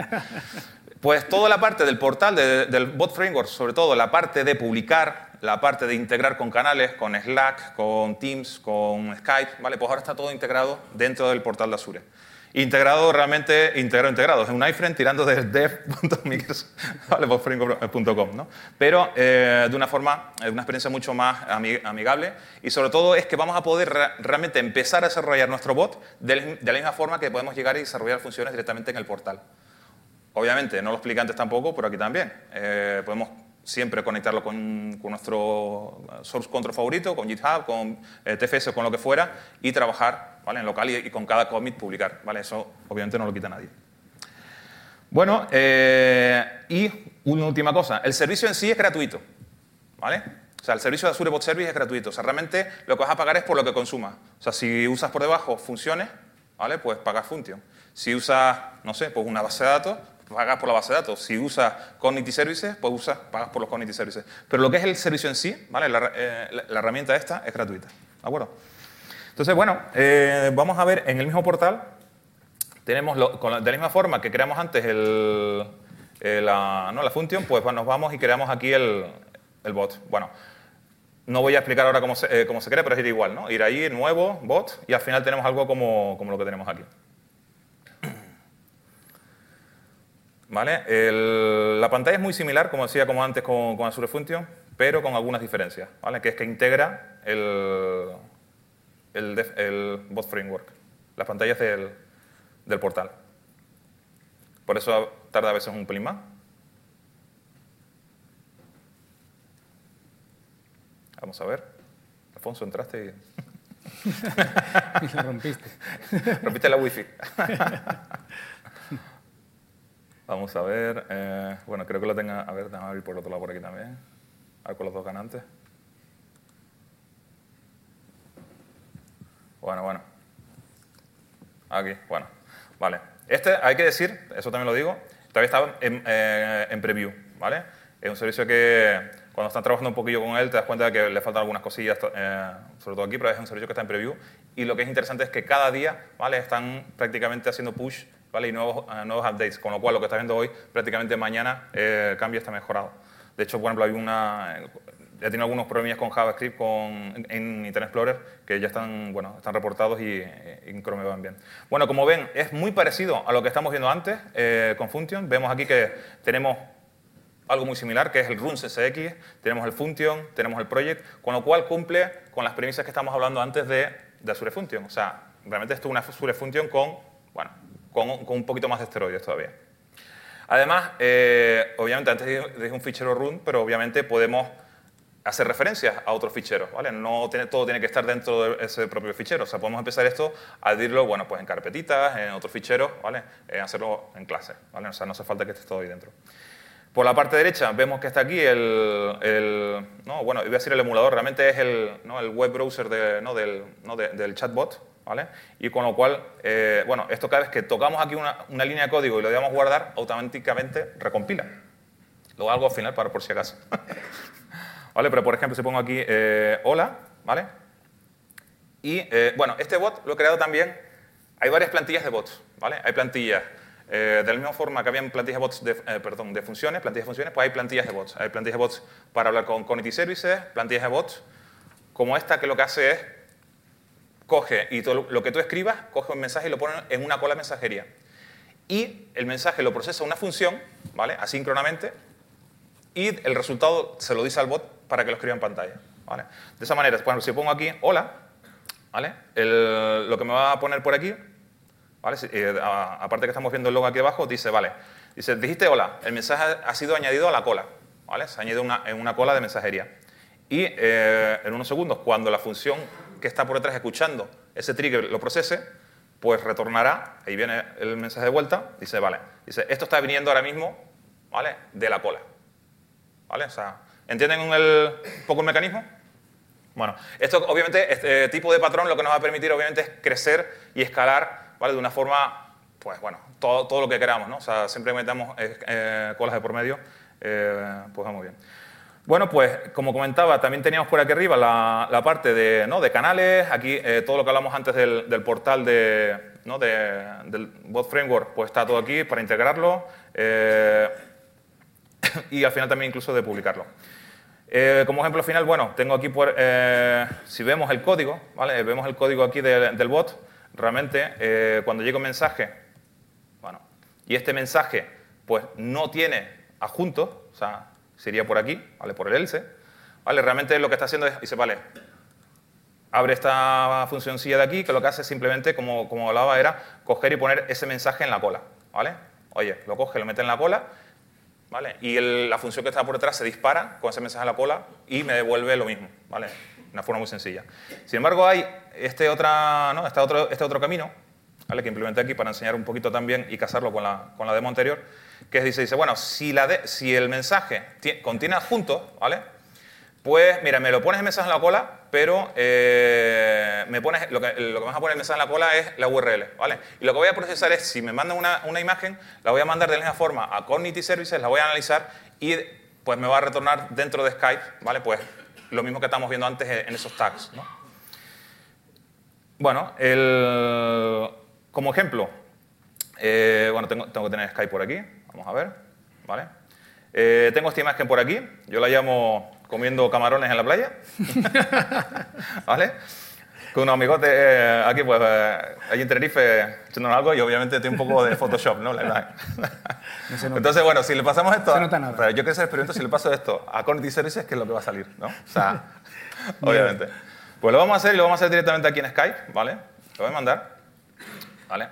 Pues toda la parte del portal de, del Bot Framework, sobre todo la parte de publicar, la parte de integrar con canales, con Slack, con Teams, con Skype, ¿vale? Pues ahora está todo integrado dentro del portal de Azure. Integrado realmente, integrado, integrado. Es un iframe tirando de dev punto microsoft punto com, ¿no? Pero eh, de una forma, de una experiencia mucho más amigable y sobre todo es que vamos a poder re realmente empezar a desarrollar nuestro bot de, de la misma forma que podemos llegar y desarrollar funciones directamente en el portal. Obviamente, no lo expliqué antes tampoco, pero aquí también. Eh, podemos siempre conectarlo con, con nuestro source control favorito, con GitHub, con eh, T F S o con lo que fuera y trabajar, ¿vale?, en local y, y con cada commit publicar, ¿vale? Eso obviamente no lo quita nadie. Bueno, eh, y una última cosa, el servicio en sí es gratuito, ¿vale? O sea, el servicio de Azure Bot Service es gratuito, o sea, realmente lo que vas a pagar es por lo que consumas. O sea, si usas por debajo funciones, ¿vale?, pues pagas Function. Si usas, no sé, pues una base de datos, pagas por la base de datos. Si usas Cognitive Services, pues usas, pagas por los Cognitive Services. Pero lo que es el servicio en sí, ¿vale?, la, eh, la, la herramienta esta es gratuita. ¿De acuerdo? Entonces, bueno, eh, vamos a ver en el mismo portal, tenemos lo, con la, de la misma forma que creamos antes el, el, la, ¿no? la función, pues nos vamos y creamos aquí el, el bot. Bueno, no voy a explicar ahora cómo se, eh, cómo se crea, pero es ir igual, ¿no? Ir ahí, nuevo, bot, y al final tenemos algo como, como lo que tenemos aquí. ¿Vale? El, la pantalla es muy similar, como decía como antes con, con Azure Function, pero con algunas diferencias, ¿vale? Que es que integra el, el, def, el Bot Framework, las pantallas del, del portal. Por eso tarda a veces un pelín más. Vamos a ver. Alfonso, entraste y... y lo rompiste. Rompiste la wifi. Vamos a ver, eh, bueno, creo que lo tenga, a ver, déjame abrir por otro lado por aquí también, a ver con los dos ganantes. Bueno, bueno, aquí, bueno, vale. Este, hay que decir, eso también lo digo, todavía está en, eh, en preview, ¿vale? Es un servicio que cuando están trabajando un poquillo con él te das cuenta de que le faltan algunas cosillas, eh, sobre todo aquí, pero es un servicio que está en preview y lo que es interesante es que cada día, ¿vale?, están prácticamente haciendo push, ¿vale?, y nuevos, uh, nuevos updates, con lo cual lo que estás viendo hoy, prácticamente mañana, eh, cambia está mejorado. De hecho, por ejemplo, hay una, ya tiene algunos problemas con JavaScript con, en Internet Explorer que ya están, bueno, están reportados y, y en Chrome van bien. Bueno, como ven, es muy parecido a lo que estamos viendo antes eh, con Function. Vemos aquí que tenemos algo muy similar, que es el Runs S X, tenemos el Function, tenemos el Project, con lo cual cumple con las premisas que estamos hablando antes de, de Azure Function. O sea, realmente esto es una Azure Function con, bueno, Con, con un poquito más de esteroides todavía. Además, eh, obviamente, antes dije un fichero run, pero obviamente podemos hacer referencias a otros ficheros, ¿vale? No tiene, todo tiene que estar dentro de ese propio fichero. O sea, podemos empezar esto a abrirlo, bueno, pues en carpetitas, en otros ficheros, ¿vale? Eh, hacerlo en clase, ¿vale? O sea, no hace falta que esté todo ahí dentro. Por la parte derecha vemos que está aquí el, el no, bueno, iba a decir el emulador, realmente es el, ¿no?, el web browser de, ¿no?, del, ¿no?, de, del chatbot, ¿vale? Y con lo cual, eh, bueno, esto cada vez que tocamos aquí una, una línea de código y lo debamos guardar, automáticamente recompila. Luego algo al final para por si acaso. ¿Vale? Pero por ejemplo, si pongo aquí eh, hola, ¿vale? Y eh, bueno, este bot lo he creado también, hay varias plantillas de bots, ¿vale? Hay plantillas, eh, de la misma forma que habían plantillas de bots de, eh, perdón, de funciones, plantillas de funciones, pues hay plantillas de bots. Hay plantillas de bots para hablar con Cognitive Services, plantillas de bots como esta que lo que hace es coge y todo lo que tú escribas, coge un mensaje y lo pone en una cola de mensajería. Y el mensaje lo procesa una función, ¿vale?, asíncronamente, y el resultado se lo dice al bot para que lo escriba en pantalla, ¿vale? De esa manera, por ejemplo, si pongo aquí hola, ¿vale?, el, lo que me va a poner por aquí, ¿vale?, eh, a, aparte que estamos viendo el logo aquí abajo, dice, vale, dice, dijiste hola, el mensaje ha sido añadido a la cola, ¿vale? Se añade una, en una cola de mensajería. Y eh, en unos segundos, cuando la función que está por detrás escuchando ese trigger lo procese, pues retornará, ahí viene el mensaje de vuelta, dice, vale, dice, esto está viniendo ahora mismo, ¿vale?, de la cola, ¿vale? O sea, ¿entienden el, un poco el mecanismo? Bueno, esto obviamente, este tipo de patrón lo que nos va a permitir obviamente es crecer y escalar, ¿vale?, de una forma, pues bueno, todo, todo lo que queramos, ¿no? O sea, siempre que metamos eh, eh, colas de por medio, eh, pues vamos bien. Bueno, pues como comentaba, también teníamos por aquí arriba la, la parte de, ¿no?, de canales, aquí eh, todo lo que hablamos antes del, del portal de, ¿no?, de, del Bot Framework, pues está todo aquí para integrarlo eh, y al final también incluso de publicarlo. Eh, como ejemplo final, bueno, tengo aquí, por, eh, si vemos el código, ¿vale?, vemos el código aquí de, del bot, realmente eh, cuando llega un mensaje, bueno, y este mensaje pues no tiene adjunto, o sea, sería por aquí, ¿vale? Por el else, ¿vale? Realmente lo que está haciendo es, dice, vale, abre esta funcioncilla de aquí, que lo que hace simplemente, como, como hablaba, era coger y poner ese mensaje en la cola, ¿vale? Oye, lo coge, lo mete en la cola, ¿vale? Y el, la función que está por detrás se dispara con ese mensaje en la cola y me devuelve lo mismo, ¿vale? De una forma muy sencilla. Sin embargo, hay este, otra, ¿no? este, otro, este otro camino, ¿vale? Que implementé aquí para enseñar un poquito también y casarlo con la, con la demo anterior, que es, dice, dice bueno, si, la de, si el mensaje contiene adjuntos, ¿vale? Pues, mira, me lo pones el mensaje en la cola, pero eh, me pones, lo, que, lo que me vas a poner el mensaje en la cola es la U R L, ¿vale? Y lo que voy a procesar es, si me mandan una, una imagen, la voy a mandar de la misma forma a Cognitive Services, la voy a analizar y pues me va a retornar dentro de Skype, ¿vale? Pues lo mismo que estamos viendo antes en esos tags, ¿no? Bueno, el, como ejemplo, eh, bueno, tengo, tengo que tener Skype por aquí, vamos a ver, ¿vale? Eh, tengo esta imagen por aquí, yo la llamo comiendo camarones en la playa, ¿vale? Con unos amigotes eh, aquí, pues, eh, allí en Tenerife, echándonos algo y obviamente tiene un poco de Photoshop, ¿no? La verdad. No Entonces, bueno, si le pasamos esto, no nada. Pero yo que sé experimento, si le paso esto a Cognitive Services, ¿qué es lo que va a salir, no? O sea, obviamente. Pues lo vamos a hacer y lo vamos a hacer directamente aquí en Skype, ¿vale? Lo voy a mandar, ¿vale?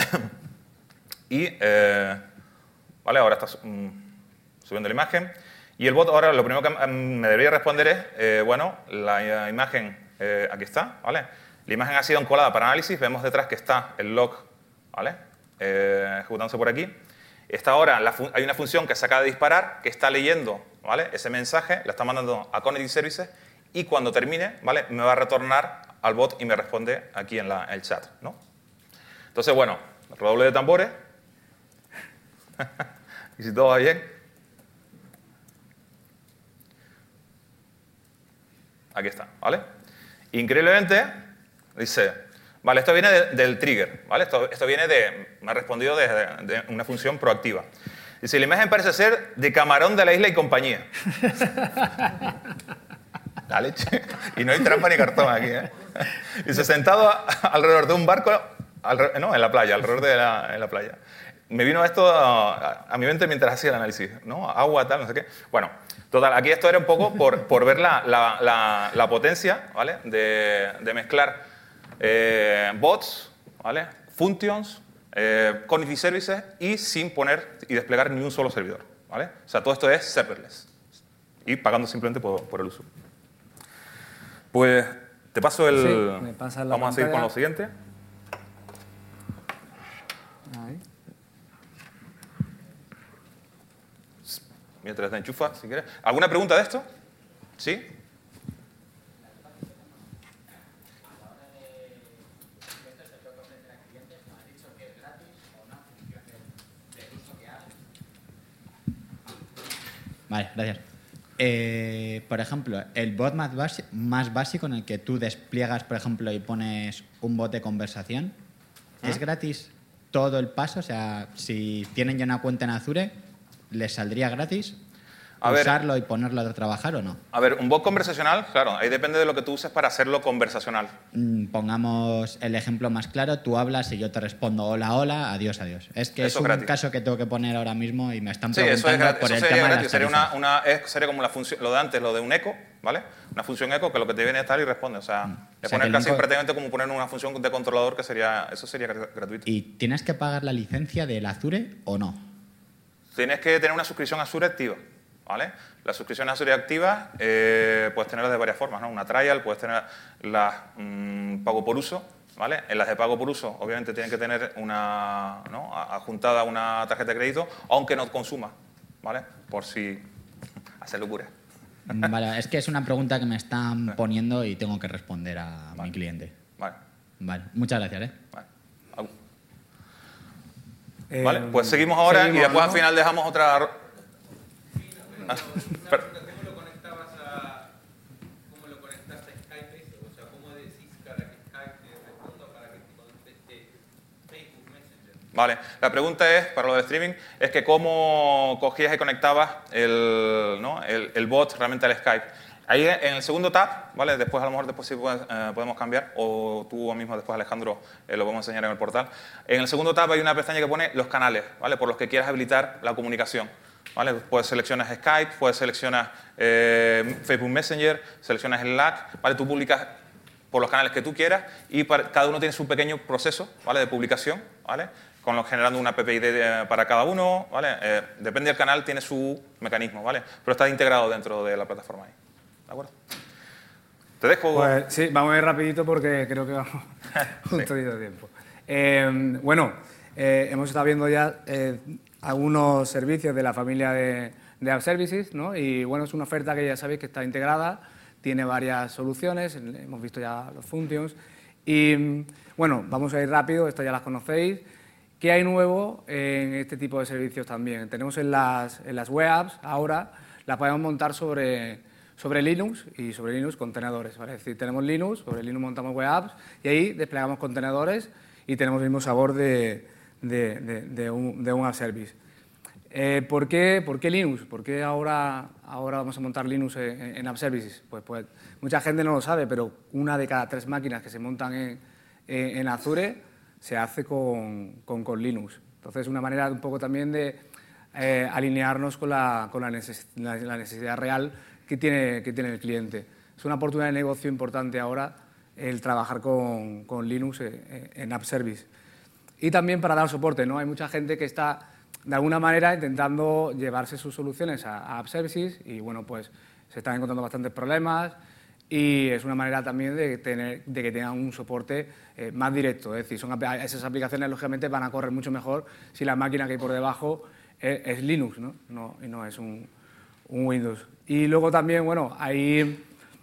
y, eh, ¿vale? Ahora está mm, subiendo la imagen. Y el bot ahora lo primero que me debería responder es, eh, bueno, la imagen eh, aquí está, ¿vale? La imagen ha sido encolada para análisis, vemos detrás que está el log, ¿vale? Eh, ejecutándose por aquí. Esta ahora la hay una función que se acaba de disparar, que está leyendo, ¿vale? Ese mensaje, la está mandando a Cognitive Services y cuando termine, ¿vale? Me va a retornar al bot y me responde aquí en, la, en el chat, ¿no? Entonces, bueno, redoble de tambores. y si todo va bien. Aquí está, ¿vale? Increíblemente, dice, vale, esto viene de, del trigger, ¿vale? Esto, esto viene de, me ha respondido de, de, de una función proactiva. Dice, la imagen parece ser de Camarón de la Isla y compañía. La leche. Y no hay trampa ni cartón aquí, ¿eh? Dice, sentado a, alrededor de un barco, al, no, en la playa, alrededor de la, en la playa. Me vino esto a, a mi mente mientras hacía el análisis, ¿no? Agua, tal, no sé qué. Bueno, total, aquí esto era un poco por, por ver la, la, la, la potencia, ¿vale? De, de mezclar eh, bots, ¿vale? Functions, eh, Cognitive Services y sin poner y desplegar ni un solo servidor, ¿vale? O sea, todo esto es serverless y pagando simplemente por, por el uso. Pues te paso el... Sí, me pasa la Vamos pantalla. a seguir con lo siguiente. Ahí. Mientras te enchufa, si quieres. ¿Alguna pregunta de esto? ¿Sí? Vale, gracias. Eh, por ejemplo, el bot más, basi- más básico en el que tú despliegas, por ejemplo, y pones un bot de conversación, ¿Mm? ¿es gratis todo el paso? O sea, si tienen ya una cuenta en Azure, ¿les saldría gratis A ver. usarlo y ponerlo a trabajar o no? A ver, un bot conversacional, claro, ahí depende de lo que tú uses para hacerlo conversacional. Mm, Pongamos el ejemplo más claro, tú hablas y yo te respondo hola, hola, adiós, adiós. Es que Eso es es un gratis. caso que tengo que poner ahora mismo y me están Sí, eso, preguntando es gratis, por eso el sería tema de gratis. las Sería, una, tarifas. una, es- sería como la función, lo de antes, lo de un eco, ¿vale? Una función eco que lo que te viene es tal y responde. O sea, Mm. es O sea, poner que el casi único- prácticamente como poner una función de controlador que sería, eso sería gr- gratuito. ¿Y tienes que pagar la licencia del Azure o no? Tienes que tener una suscripción Azure activa, ¿vale? La suscripción Azure activa eh, puedes tenerla de varias formas, ¿no? Una trial, puedes tener las mm, pago por uso, ¿vale? En las de pago por uso, obviamente, tienen que tener una, ¿no? adjuntada una tarjeta de crédito, aunque no consuma, ¿vale? Por si hace locura. Vale, es que es una pregunta que me están poniendo y tengo que responder a mi cliente. Vale, Vale, muchas gracias, ¿eh? vale. Au. Eh, Vale, pues seguimos ahora seguimos, y después ¿no? al final dejamos otra... Ah, per- ¿Cómo lo conectabas a, cómo lo conectaste a Skype eso? O sea, ¿cómo decís para que Skype te responda para que te conteste Facebook Messenger? Vale, la pregunta es, para lo de streaming, es que cómo cogías y conectabas el, ¿no? el, el bot realmente al Skype. Ahí en el segundo tab, ¿vale? Después a lo mejor después sí puedes, eh, podemos cambiar, o tú mismo después, Alejandro, eh, lo vamos a enseñar en el portal. En el segundo tab hay una pestaña que pone los canales, ¿vale? Por los que quieras habilitar la comunicación, ¿vale? Puedes seleccionar Skype, puedes seleccionar eh, Facebook Messenger, seleccionas Slack, ¿vale? Tú publicas por los canales que tú quieras y para, cada uno tiene su pequeño proceso, ¿vale? De publicación, ¿vale? Con lo, generando una P P I D para cada uno, ¿vale? Eh, depende del canal, tiene su mecanismo, ¿vale? Pero está integrado dentro de la plataforma ahí, ¿de acuerdo? Te dejo... Pues sí, vamos a ir rapidito porque creo que vamos un poquito de tiempo. Eh, bueno, eh, hemos estado viendo ya eh, algunos servicios de la familia de, de App Services, ¿no? Y bueno, es una oferta que ya sabéis que está integrada, tiene varias soluciones, hemos visto ya los functions. Y bueno, vamos a ir rápido, estas ya las conocéis. ¿Qué hay nuevo en este tipo de servicios también? Tenemos en las, en las web apps ahora, las podemos montar sobre, sobre Linux y sobre Linux contenedores, ¿vale? Es decir, tenemos Linux, sobre Linux montamos web apps y ahí desplegamos contenedores y tenemos el mismo sabor de, de, de, de, un, de un app service. Eh, ¿por, qué, ¿Por qué Linux? ¿Por qué ahora, ahora vamos a montar Linux en, en App Services? Pues, pues mucha gente no lo sabe, pero una de cada tres máquinas que se montan en, en, en Azure se hace con, con, con Linux. Entonces, es una manera un poco también de eh, alinearnos con, la, con la, neces la, la necesidad real que tiene, que tiene el cliente. Es una oportunidad de negocio importante ahora el trabajar con, con Linux en, en App Service. Y también para dar soporte, ¿no? Hay mucha gente que está de alguna manera intentando llevarse sus soluciones a, a App Services y bueno, pues se están encontrando bastantes problemas y es una manera también de, tener, de que tengan un soporte eh, más directo. Es decir, son, esas aplicaciones lógicamente van a correr mucho mejor si la máquina que hay por debajo es, es Linux, ¿no? No, y no es un, un Windows. Y luego también, bueno, hay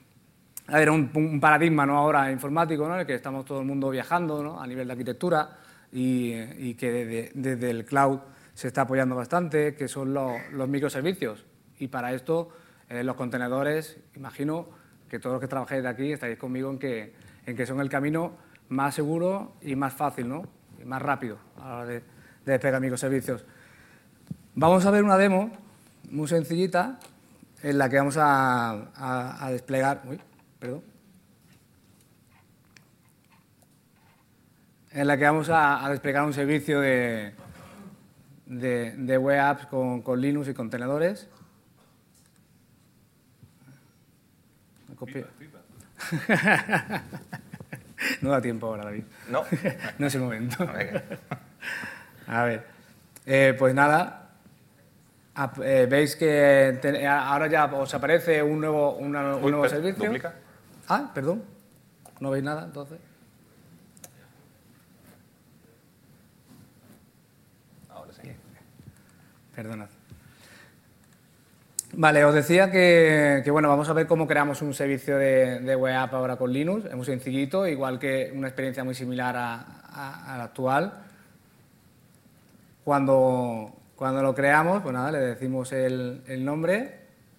a ver, un, un paradigma, ¿no? Ahora informático, ¿no? En el que estamos todo el mundo viajando, ¿no? A nivel de arquitectura y, y que desde, desde el cloud se está apoyando bastante, que son los, los microservicios. Y para esto, eh, los contenedores, imagino que todos los que trabajéis de aquí estaréis conmigo en que, en que son el camino más seguro y más fácil, ¿no? Y más rápido a la hora de, de desplegar microservicios. Vamos a ver una demo muy sencillita en la que vamos a, a, a desplegar... Uy, perdón. En la que vamos a, a desplegar un servicio de... De, de web apps con, con Linux y contenedores. No da tiempo ahora, David. No. No es el momento. A ver, eh, pues nada, eh, veis que te, ahora ya os aparece un nuevo, una, un Uy, nuevo per, servicio. ¿Duplica? Ah, perdón. ¿No veis nada entonces? Perdonad. Vale, os decía que, que bueno, vamos a ver cómo creamos un servicio de, de web app ahora con Linux. Es muy sencillito, igual que una experiencia muy similar a, a, a la actual. Cuando, cuando lo creamos, pues nada, le decimos el, el nombre.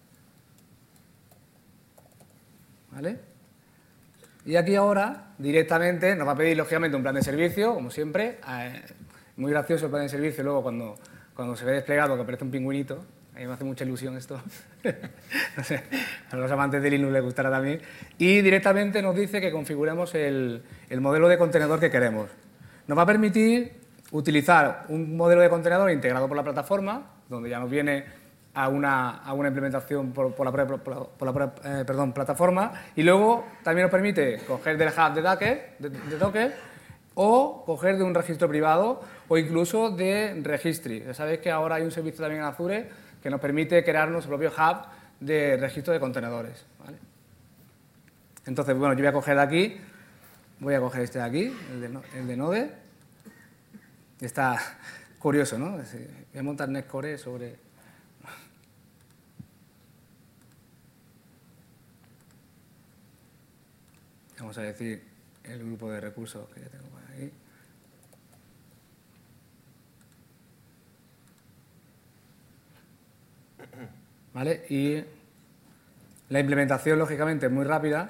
¿Vale? Y aquí ahora, directamente, nos va a pedir, lógicamente, un plan de servicio, como siempre. Eh, muy gracioso el plan de servicio, luego cuando... Cuando se ve desplegado, que aparece un pingüinito, a mí me hace mucha ilusión esto. No sé, a los amantes de Linux les gustará también. Y directamente nos dice que configuremos el, el modelo de contenedor que queremos. Nos va a permitir utilizar un modelo de contenedor integrado por la plataforma, donde ya nos viene a una, a una implementación por, por la, por, por la eh, perdón, plataforma, y luego también nos permite coger del hub de Docker, de, de Docker o coger de un registro privado o incluso de Registry. Ya sabéis que ahora hay un servicio también en Azure que nos permite crear nuestro propio hub de registro de contenedores, ¿vale? Entonces, bueno, yo voy a coger de aquí, voy a coger este de aquí, el de, el de Node. Está curioso, ¿no? Voy a montar Netcore sobre... Vamos a decir el grupo de recursos que ya tengo por aquí. ¿Vale? Y la implementación, lógicamente, es muy rápida.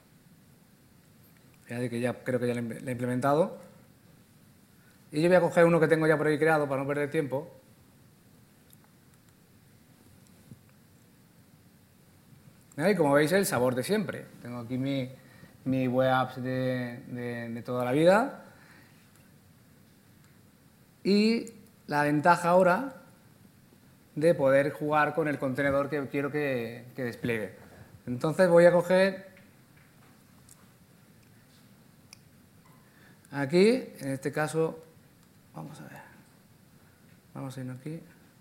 Fíjate que ya creo que ya la he implementado. Y yo voy a coger uno que tengo ya por ahí creado para no perder tiempo. ¿Eh? Y como veis, el sabor de siempre. Tengo aquí mi, mi web apps de, de, de toda la vida. Y la ventaja ahora de poder jugar con el contenedor que quiero que, que despliegue. Entonces voy a coger aquí, en este caso, vamos a ver, vamos a irnos aquí.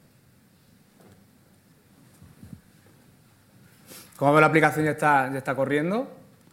Como veo, la aplicación ya está, ya está corriendo.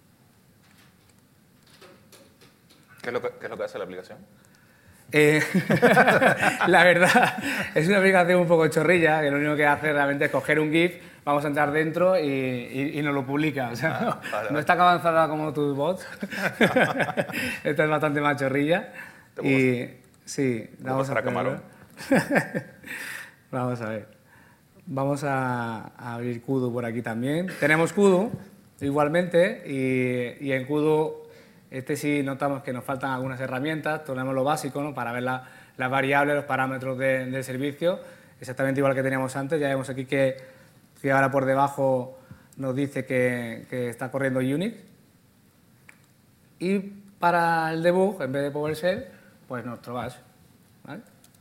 ¿Qué es lo que, qué es lo que hace la aplicación? Eh, la verdad, es una aplicación un poco chorrilla, que lo único que hace realmente es coger un GIF, vamos a entrar dentro y, y, y nos lo publica. O sea, Ah, no, vale, vale. no está avanzada como tus bots. Esta es bastante más chorrilla. ¿Te Y sí, puedo vamos a pasar a hacerlo. Camarón? Vamos a ver. Vamos a, a abrir Kudu por aquí también. Tenemos Kudu igualmente y, y en Kudu este sí notamos que nos faltan algunas herramientas. Tenemos lo básico, ¿no? Para ver la, las variables, los parámetros de, del servicio, exactamente igual que teníamos antes. Ya vemos aquí que, que ahora por debajo nos dice que, que está corriendo Unix. Y para el debug, en vez de PowerShell, pues nuestro bash, ¿vale?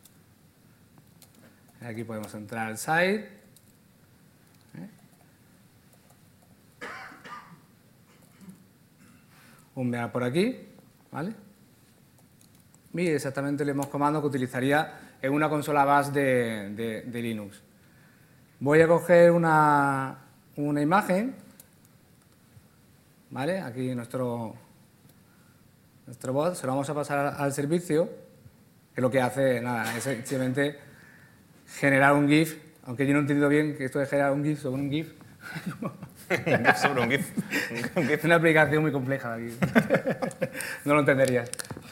Aquí podemos entrar al site. ¿Eh? Humbear por aquí, ¿vale? Y exactamente el mismo comando que utilizaría en una consola bash de, de, de Linux. Voy a coger una, una imagen, ¿vale? Aquí nuestro, nuestro bot, se lo vamos a pasar al servicio, que lo que hace, nada, es simplemente generar un GIF, aunque yo no he entendido bien que esto de generar un GIF sobre un GIF. Un GIF sobre un GIF. Un GIF. Es una aplicación muy compleja aquí. No lo entenderías.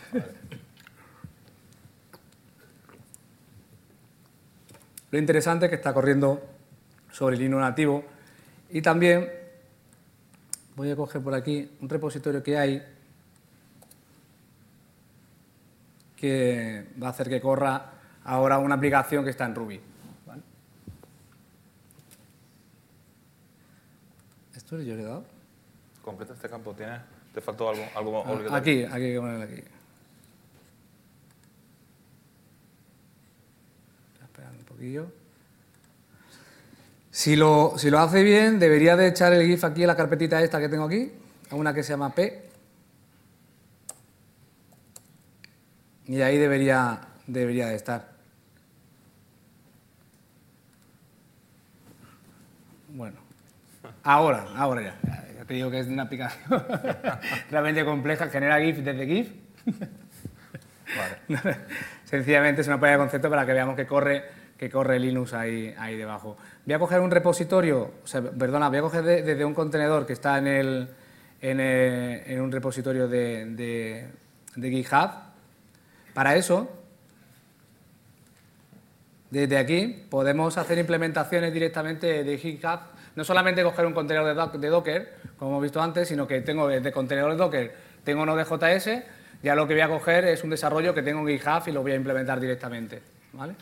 Lo interesante es que está corriendo sobre Linux nativo y también voy a coger por aquí un repositorio que hay que va a hacer que corra ahora una aplicación que está en Ruby. ¿Vale? ¿Esto yo le he dado? Completa este campo. ¿Tienes? ¿Te faltó algo, algo Ah, obligatorio? aquí, aquí hay que ponerlo aquí. Estoy esperando un poquillo. Si lo, si lo hace bien, debería de echar el GIF aquí en la carpetita esta que tengo aquí, a una que se llama P. Y ahí debería, debería de estar. Bueno, ahora, ahora ya. Ya te digo que es una aplicación realmente compleja, genera GIF desde GIF. Vale. Sencillamente es una prueba de concepto para que veamos que corre, que corre Linux ahí, ahí debajo. Voy a coger un repositorio, o sea, perdona, voy a coger de, desde un contenedor que está en, el, en, el, en un repositorio de, de, de GitHub. Para eso, desde aquí podemos hacer implementaciones directamente de GitHub. No solamente coger un contenedor de, doc, de Docker, como hemos visto antes, sino que tengo desde contenedores Docker, tengo uno de J S, ya lo que voy a coger es un desarrollo que tengo en GitHub y lo voy a implementar directamente, ¿vale?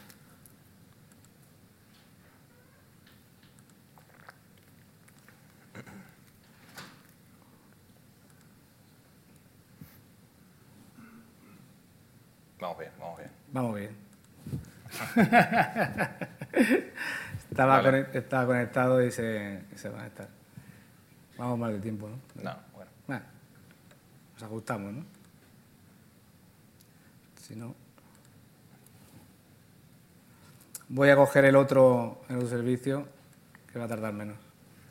Vamos bien, vamos bien. Vamos bien. estaba, Vale. conect, estaba conectado y se, y se va a estar. Vamos mal de tiempo, ¿no? No, bueno. Bueno, nos ajustamos, ¿no? Si no... Voy a coger el otro, el otro servicio, que va a tardar menos.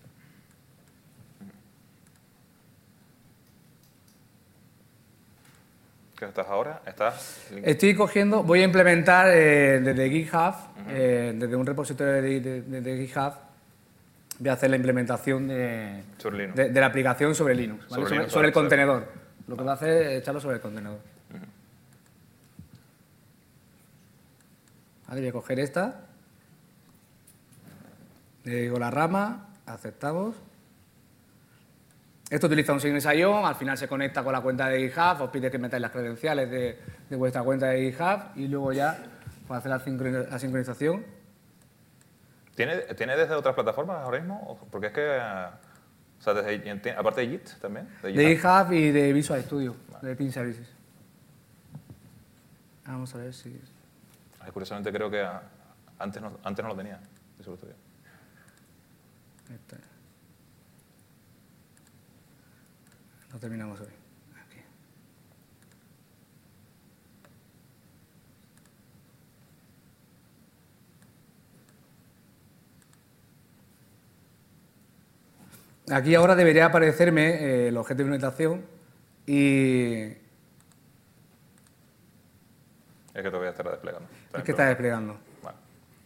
¿Qué estás ahora? ¿Estás? Estoy cogiendo, voy a implementar eh, desde GitHub, eh, desde un repositorio de, de- de- de GitHub, voy a hacer la implementación de, Sobre Linux. de, de la aplicación sobre Linux, ¿vale? Sobre sobre, Linux, sobre el sobre- contenedor. Lo que va a hacer es echarlo sobre el contenedor. Vale, voy a coger esta, le digo la rama, aceptamos. Esto utiliza un Sign I O, al final se conecta con la cuenta de GitHub, os pide que metáis las credenciales de, de vuestra cuenta de GitHub y luego ya para hacer la, sincroni- la sincronización. ¿Tiene, ¿Tiene desde otras plataformas ahora mismo? O- Porque es que eh, O sea, desde, aparte de Git también. De GitHub y de Visual Studio, vale. De Team Services. Vamos a ver si... Ay, curiosamente creo que antes no, antes no lo tenía, Visual Studio. Este. Lo terminamos hoy. Aquí. Aquí ahora debería aparecerme eh, el objeto de implementación y... Es que todavía estará desplegando. Es que está desplegando. Vale.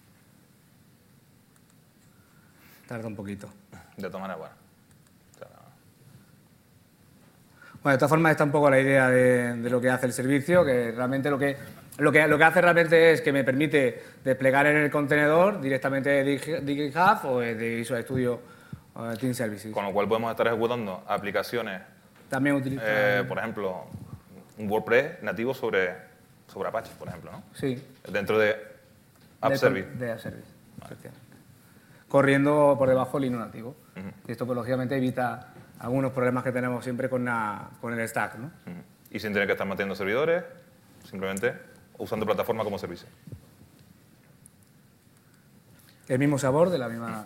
Tarda un poquito. De todas maneras, bueno. O sea, Bueno, de todas formas está un poco la idea de, de lo que hace el servicio, que realmente lo que, lo, que, lo que hace realmente es que me permite desplegar en el contenedor directamente de GitHub o de Visual Studio o de Team Services. con lo cual podemos estar ejecutando aplicaciones, También utiliza... eh, por ejemplo, un WordPress nativo sobre, sobre Apache, por ejemplo, ¿no? Sí. Dentro de App de, Service. De App Service, efectivamente. Corriendo por debajo del Linux nativo. Uh-huh. Y esto, pues, lógicamente, evita algunos problemas que tenemos siempre con, la, con el stack, ¿no? Uh-huh. Y sin tener que estar manteniendo servidores, simplemente usando plataforma como servicio. El mismo sabor de la misma...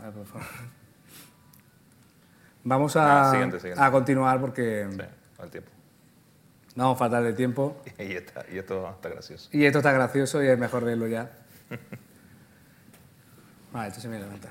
Vamos a, Ah, siguiente, siguiente. a continuar porque Sí, al tiempo. vamos a faltar de tiempo. Y, está, y esto está gracioso. Y esto está gracioso y es mejor verlo ya. Vale, esto se me levanta.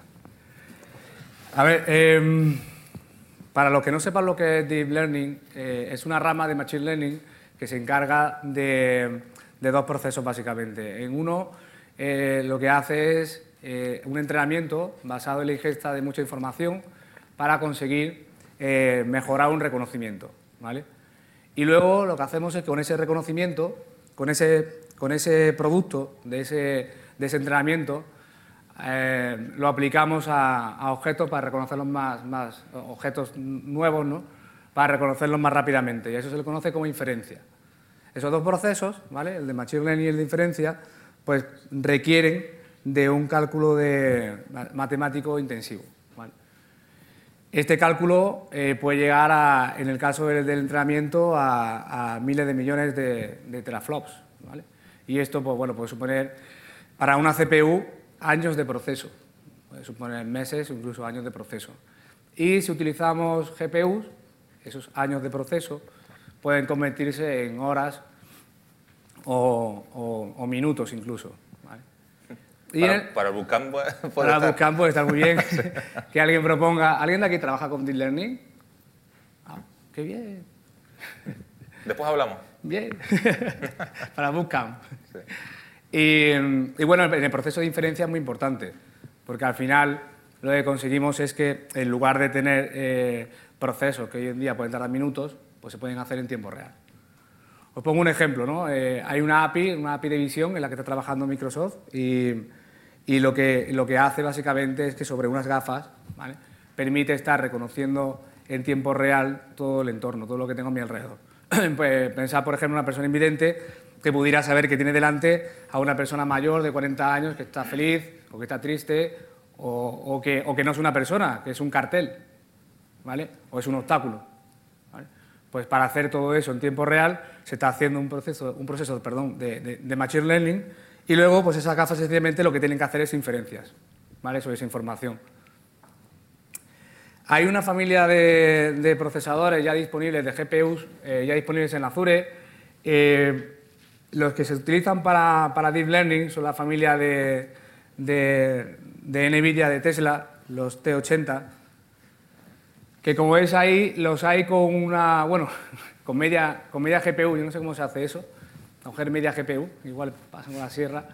A ver, eh, para los que no sepan lo que es Deep Learning, eh, es una rama de Machine Learning que se encarga de, de dos procesos básicamente. En uno, eh, lo que hace es eh, un entrenamiento basado en la ingesta de mucha información para conseguir eh, mejorar un reconocimiento, ¿vale? Y luego lo que hacemos es que con ese reconocimiento, con ese, con ese producto de ese, de ese entrenamiento, eh, lo aplicamos a, a objetos para reconocerlos más, más, objetos nuevos, ¿no? Para reconocerlos más rápidamente, y eso se le conoce como inferencia. Esos dos procesos, ¿vale? El de Machine Learning y el de inferencia, pues requieren de un cálculo de, matemático intensivo, ¿vale? Este cálculo eh, puede llegar, a, en el caso del, del entrenamiento, a, a miles de millones de, de teraflops, ¿vale? Y esto, pues, bueno, puede suponer para una C P U años de proceso, puede suponer meses, incluso años de proceso. Y si utilizamos G P Us, esos años de proceso pueden convertirse en horas o, o, o minutos incluso, ¿vale? Y Para, el, para el Bootcamp puede para estar. Bootcamp puede estar muy bien que alguien proponga. ¿Alguien de aquí trabaja con Deep Learning? Ah, qué bien. Después hablamos. Bien. Para Bootcamp. Sí. Y, y bueno, en el proceso de inferencia es muy importante, porque al final lo que conseguimos es que en lugar de tener eh, procesos que hoy en día pueden tardar minutos, pues se pueden hacer en tiempo real. Os pongo un ejemplo, ¿no? Eh, hay una A P I, una A P I de visión en la que está trabajando Microsoft y, y lo, que, lo que hace básicamente es que sobre unas gafas, ¿vale?, permite estar reconociendo en tiempo real todo el entorno, todo lo que tengo a mi alrededor. Pues, pensad, por ejemplo, en una persona invidente que pudiera saber que tiene delante a una persona mayor de cuarenta años que está feliz o que está triste o, o, que, o que no es una persona, que es un cartel, ¿vale?, o es un obstáculo, ¿vale? Pues para hacer todo eso en tiempo real se está haciendo un proceso, un proceso perdón, de, de, de Machine Learning y luego pues esas gafas sencillamente lo que tienen que hacer es inferencias, ¿vale?, sobre esa información. Hay una familia de, de procesadores ya disponibles, de G P Us, eh, ya disponibles en Azure. Eh, los que se utilizan para, para Deep Learning son la familia de, de, de NVIDIA, de Tesla, los T ochenta, que como veis ahí, los hay con una, bueno, con media, con media G P U, yo no sé cómo se hace eso, coger media G P U, igual pasan con la sierra.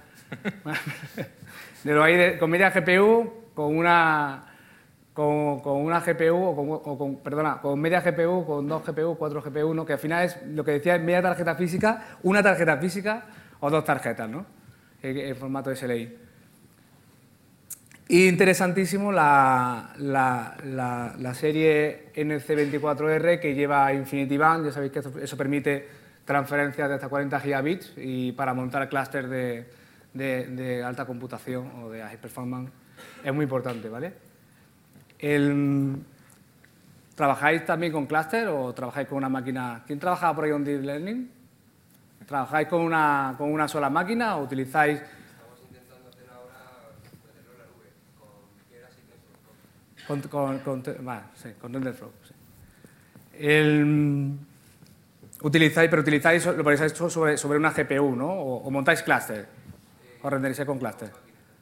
De lo hay de, con media G P U, con una... Con, con una G P U, o con, o con, perdona, con media G P U, con dos G P U, cuatro G P U, ¿no? Que al final es lo que decía, es media tarjeta física, una tarjeta física o dos tarjetas, ¿no?, en, en formato S L I. Y interesantísimo la, la, la, la serie N C veinticuatro R que lleva InfinityBand, ya sabéis que eso, eso permite transferencias de hasta cuarenta gigabits y para montar clústeres de, de, de alta computación o de high performance es muy importante, ¿vale? El, ¿Trabajáis también con cluster o trabajáis con una máquina? ¿Quién trabaja por ahí con Deep Learning? ¿Trabajáis con una, con una sola máquina o utilizáis...? Estamos intentando hacer ahora meterlo en la nube, con Keras y TensorFlow. Con, con, con, vale, sí, con TensorFlow, sí. El, utilizáis, pero utilizáis, lo utilizáis sobre, sobre una G P U, ¿no? O, o montáis cluster. O renderizáis con cluster.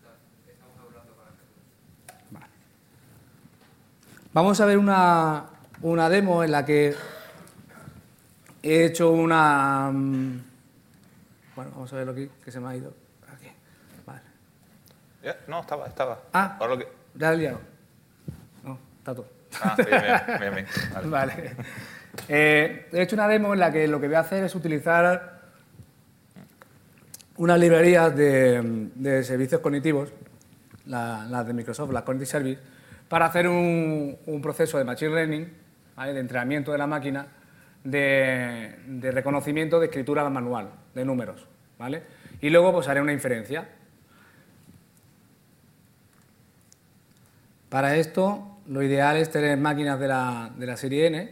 Vale. Vamos a ver una, una demo en la que he hecho una... Bueno, vamos a verlo aquí, que se me ha ido. Aquí. Vale. Ya, no, estaba, estaba. Ah, Ahora lo que... ya he liado. No, está todo. Ah, bien, bien, bien, bien. Vale. Vale. Eh, he hecho una demo en la que lo que voy a hacer es utilizar unas librerías de, de servicios cognitivos, la- las de Microsoft, las Cognitive Service, para hacer un, un proceso de Machine Learning, ¿vale? De entrenamiento de la máquina, de, de reconocimiento de escritura manual, de números, ¿vale? Y luego pues haré una inferencia. Para esto, lo ideal es tener máquinas de la, de la serie N.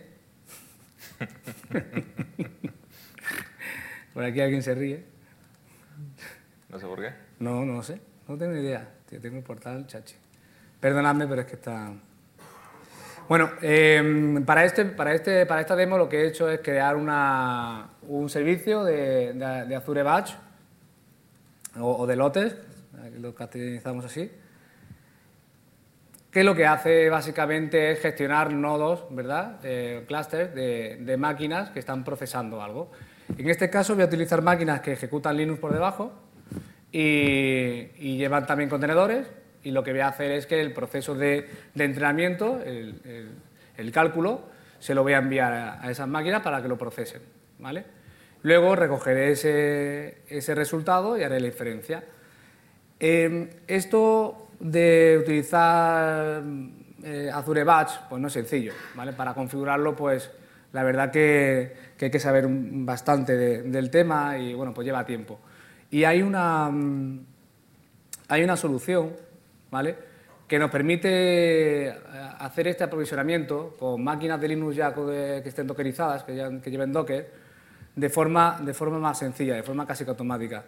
Por aquí alguien se ríe. No sé por qué. No, no lo sé. No tengo ni idea. Tío, tengo el portal chachi. Perdonadme, pero es que está... Bueno, eh, para, este, para, este, para esta demo lo que he hecho es crear una, un servicio de, de, de Azure Batch o, o de lotes, lo categorizamos así, que lo que hace básicamente es gestionar nodos, ¿verdad? Eh, clusters de, de máquinas que están procesando algo. En este caso voy a utilizar máquinas que ejecutan Linux por debajo y, y llevan también contenedores, y lo que voy a hacer es que el proceso de, de entrenamiento, el, el, el cálculo, se lo voy a enviar a, a esas máquinas para que lo procesen, ¿vale? Luego recogeré ese, ese resultado y haré la inferencia. Eh, esto de utilizar eh, Azure Batch, pues no es sencillo, ¿vale? Para configurarlo, pues la verdad que, que hay que saber un, bastante de, del tema y, bueno, pues lleva tiempo. Y hay una, hay una solución, ¿vale? Que nos permite hacer este aprovisionamiento con máquinas de Linux ya que estén dockerizadas, que, ya, que lleven Docker, de forma, de forma más sencilla, de forma casi que automática.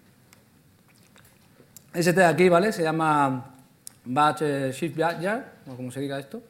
Este de aquí, ¿vale? Se llama Batch eh, Shift Jar, o como se diga esto.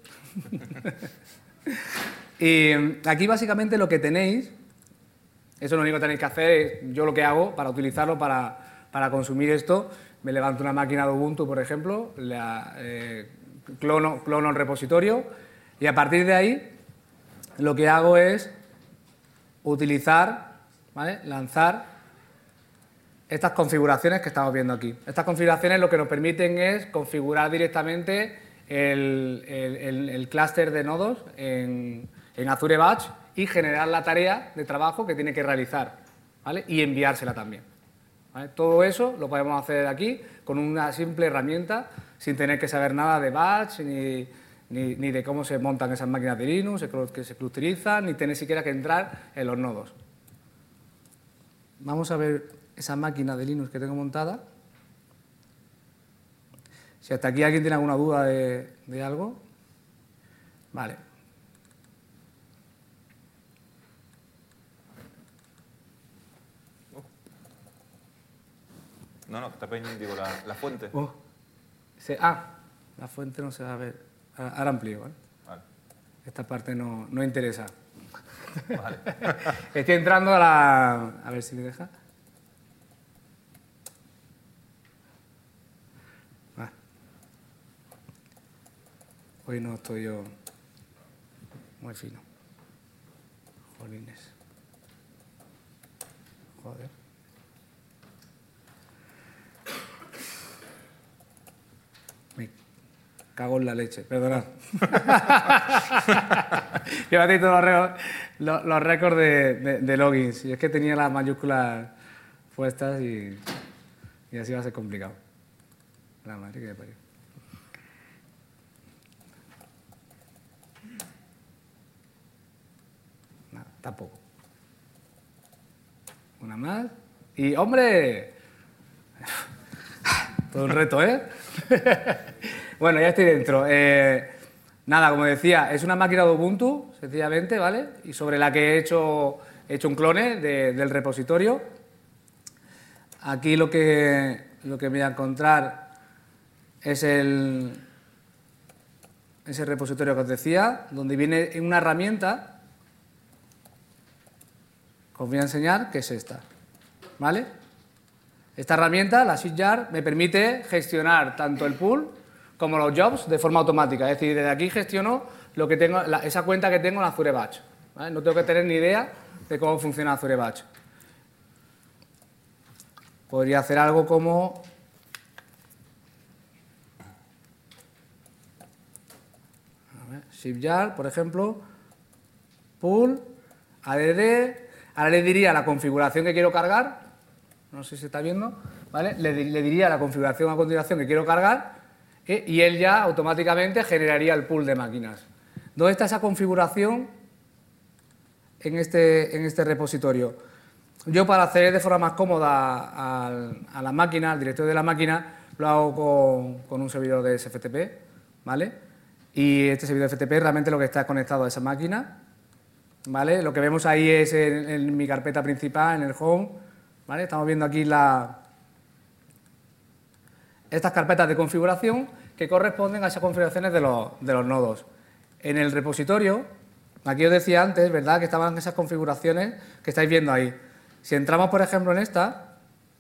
Y aquí básicamente lo que tenéis, eso es lo único que tenéis que hacer, es, yo lo que hago para utilizarlo, para, para consumir esto, me levanto una máquina de Ubuntu, por ejemplo, la, eh, clono, clono el repositorio y a partir de ahí lo que hago es utilizar, ¿vale? Lanzar estas configuraciones que estamos viendo aquí. Estas configuraciones lo que nos permiten es configurar directamente el, el, el, el clúster de nodos en, en Azure Batch y generar la tarea de trabajo que tiene que realizar, ¿vale? Y enviársela también, ¿vale? Todo eso lo podemos hacer aquí con una simple herramienta sin tener que saber nada de Batch ni, ni, ni de cómo se montan esas máquinas de Linux, que se clusterizan, ni tener siquiera que entrar en los nodos. Vamos a ver esa máquina de Linux que tengo montada. Si hasta aquí alguien tiene alguna duda de, de algo. Vale. No, no, está pendiente, digo, la, la fuente. Oh. Se, ah, la fuente no se va a ver. Ahora, ahora amplío, ¿vale? Vale. Esta parte no, no interesa. Vale. Estoy entrando a la... A ver si me deja. Ah. Hoy no estoy yo muy fino. Jolines. Joder. Me cago en la leche, perdonad. Lleva todos los, récords- los, los récords de, de, de logins. Y es que tenía las mayúsculas puestas y, y así va a ser complicado. La madre que me parió. Nada, tampoco. Una más. Y, ¡hombre! Todo un reto, ¿eh? Bueno, ya estoy dentro. Eh, Nada, como decía, es una máquina de Ubuntu, sencillamente, ¿vale? Y sobre la que he hecho, he hecho un clone de, del repositorio. Aquí lo que, lo que me voy a encontrar es el, ese repositorio que os decía, donde viene una herramienta que os voy a enseñar, que es esta, ¿vale? Esta herramienta, la SwiftYard, me permite gestionar tanto el pool como los jobs de forma automática. Es decir, desde aquí gestiono lo que tengo, la, esa cuenta que tengo en Azure Batch, ¿vale? No tengo que tener ni idea de cómo funciona Azure Batch. Podría hacer algo como... SwiftYard, por ejemplo, pool, add, ahora le diría la configuración que quiero cargar, no sé si se está viendo, ¿vale? Le, le diría la configuración a continuación que quiero cargar ¿eh? y él ya automáticamente generaría el pool de máquinas. ¿Dónde está esa configuración en este, en este repositorio? Yo, para acceder de forma más cómoda a, a la máquina, al directorio de la máquina, lo hago con, con un servidor de S F T P, ¿vale? Y este servidor F T P realmente lo que está conectado a esa máquina, ¿vale? Lo que vemos ahí es en, en mi carpeta principal, en el home, ¿vale? Estamos viendo aquí la, estas carpetas de configuración que corresponden a esas configuraciones de los, de los nodos. En el repositorio, aquí os decía antes, ¿verdad?, que estaban esas configuraciones que estáis viendo ahí. Si entramos, por ejemplo, en esta,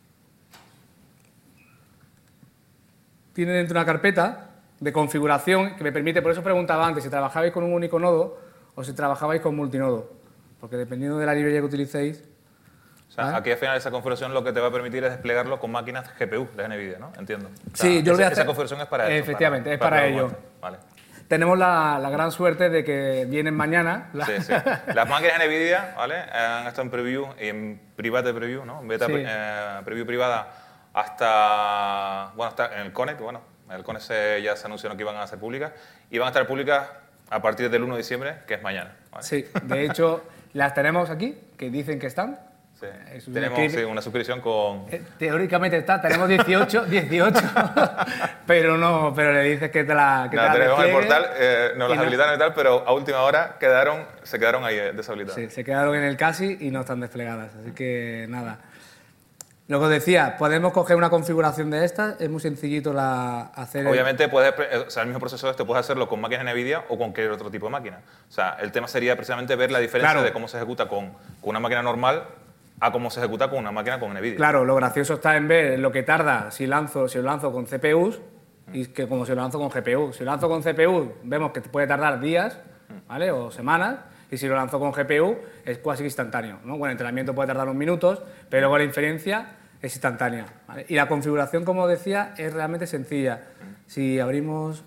tiene dentro una carpeta de configuración que me permite, por eso preguntaba antes, si trabajabais con un único nodo o si trabajabais con multinodo, porque dependiendo de la librería que utilicéis... O sea, ¿vale? Aquí al final esa configuración lo que te va a permitir es desplegarlo con máquinas G P U de NVIDIA, ¿no? Entiendo. O sea, sí, yo lo voy a esa, hacer... esa configuración es para eso. Efectivamente, para, es para, para ello. Vale. Tenemos la, la gran suerte de que vienen mañana... La... Sí, sí. Las máquinas NVIDIA, ¿vale?, han estado en preview y en private preview, ¿no? En beta Sí. eh, preview privada hasta... Bueno, hasta en el Connect, bueno, en el Connect se, ya se anunció que iban a ser públicas y van a estar públicas a partir del uno de diciembre, que es mañana. ¿Vale? Sí, de hecho, las tenemos aquí, que dicen que están. Sí. Es un Tenemos script. sí, una suscripción con... Eh, Teóricamente está, tenemos dieciocho, dieciocho, pero no, pero le dices que te la que No, te la tenemos el despliegue portal, eh, nos y las no- habilitaron y tal, pero a última hora quedaron, se quedaron ahí eh, deshabilitadas. Sí, se quedaron en el casi y no están desplegadas, así que nada. Lo que os decía, podemos coger una configuración de estas, es muy sencillito la hacer... el- Obviamente, puedes, o sea, el mismo proceso este puedes hacerlo con máquinas NVIDIA o con cualquier otro tipo de máquina. O sea, el tema sería precisamente ver la diferencia Claro. de cómo se ejecuta con, con una máquina normal a cómo se ejecuta con una máquina con NVIDIA. Claro, lo gracioso está en ver lo que tarda si lanzo, si lo lanzo con C P Us y que como si lo lanzo con G P U. Si lo lanzo con C P U, vemos que puede tardar días, ¿vale?, o semanas, y si lo lanzo con G P U es casi instantáneo, ¿no? Bueno, el entrenamiento puede tardar unos minutos, pero luego la inferencia es instantánea, ¿vale? Y la configuración, como decía, es realmente sencilla. Si abrimos...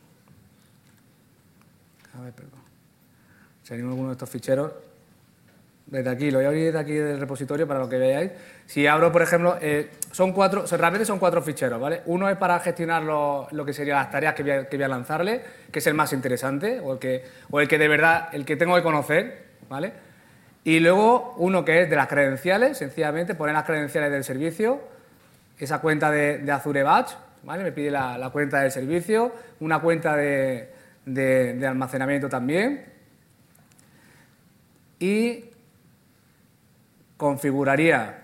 A ver, perdón. Si abrimos alguno de estos ficheros... Desde aquí, lo voy a abrir desde aquí del repositorio para lo que veáis. Si abro, por ejemplo, eh, son cuatro, o sea, realmente son cuatro ficheros, ¿vale? Uno es para gestionar lo, lo que serían las tareas que voy, a, que voy a lanzarle, que es el más interesante, o el que, o el que de verdad, el que tengo que conocer, ¿vale? Y luego uno que es de las credenciales, sencillamente poner las credenciales del servicio, esa cuenta de, de Azure Batch, ¿vale? Me pide la, la cuenta del servicio, una cuenta de, de, de almacenamiento también, y configuraría,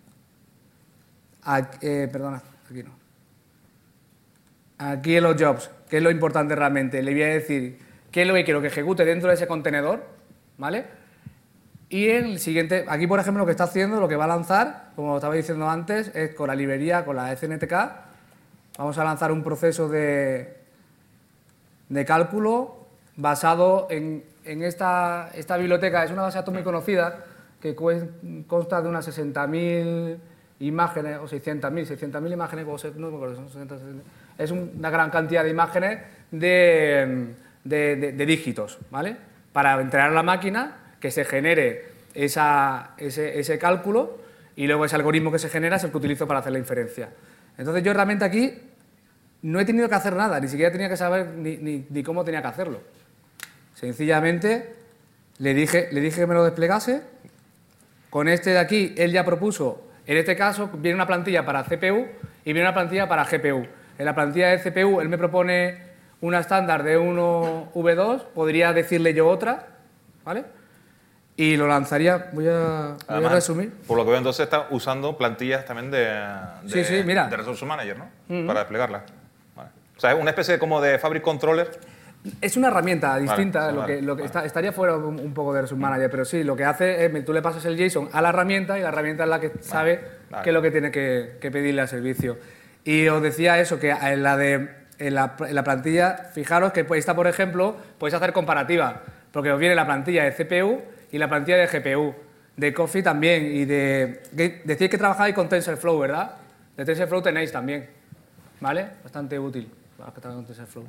aquí, eh, perdona, aquí no, aquí en los jobs, que es lo importante realmente, le voy a decir qué es lo que quiero que ejecute dentro de ese contenedor, ¿vale? Y el siguiente, aquí por ejemplo lo que está haciendo, lo que va a lanzar, como estaba diciendo antes, es con la librería, con la S N T K, vamos a lanzar un proceso de, de cálculo basado en, en esta, esta biblioteca, es una base de datos muy conocida, que consta de unas sesenta mil imágenes, o seiscientas mil, seiscientas mil imágenes, o se, no me acuerdo, son sesenta, sesenta, es una gran cantidad de imágenes de, de, de, de dígitos, ¿vale? Para entrenar a la máquina, que se genere esa, ese, ese cálculo, y luego ese algoritmo que se genera es el que utilizo para hacer la inferencia. Entonces yo realmente aquí no he tenido que hacer nada, ni siquiera tenía que saber ni, ni, ni cómo tenía que hacerlo. Sencillamente le dije, le dije que me lo desplegase. Con este de aquí, él ya propuso, en este caso, viene una plantilla para C P U y viene una plantilla para G P U. En la plantilla de C P U, él me propone una estándar de uno V dos, podría decirle yo otra, ¿vale? Y lo lanzaría, voy a, voy Además, a resumir. Por lo que veo, entonces está usando plantillas también de, de, Sí, sí, mira. de Resource Manager, ¿no? Ujú. Para desplegarlas. Vale. O sea, es una especie como de Fabric Controller. Es una herramienta distinta, Vale, lo vale, que, lo que vale. está- estaría fuera un, un poco de Resource Manager, pero sí, lo que hace es, tú le pasas el JSON a la herramienta y la herramienta es la que sabe vale. qué es lo que tiene que, que pedirle al servicio. Y os decía eso, que en la, de, en la, en la plantilla, fijaros que esta, por ejemplo, podéis hacer comparativa, porque os viene la plantilla de C P U y la plantilla de G P U, de Coffee también, y de... que- decís que trabajáis con TensorFlow, ¿verdad? De TensorFlow tenéis también, ¿vale? Bastante útil, para los que trabajan con TensorFlow.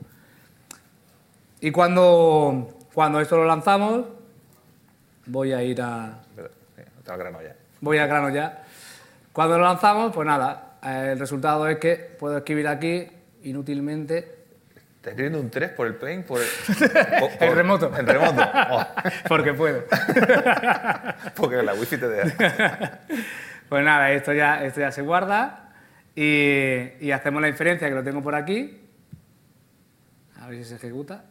Y cuando, cuando esto lo lanzamos, voy a ir a... Está al grano ya. Voy al grano ya. Cuando lo lanzamos, pues nada, eh, el resultado es que puedo escribir aquí inútilmente, ¿Estás escribiendo un tres por el Paint? Por el, por- por- En remoto. En remoto. Oh, porque puedo. porque la wifi te deja. Pues nada, esto ya, esto ya se guarda y, y hacemos la inferencia, que lo tengo por aquí. A ver si se ejecuta.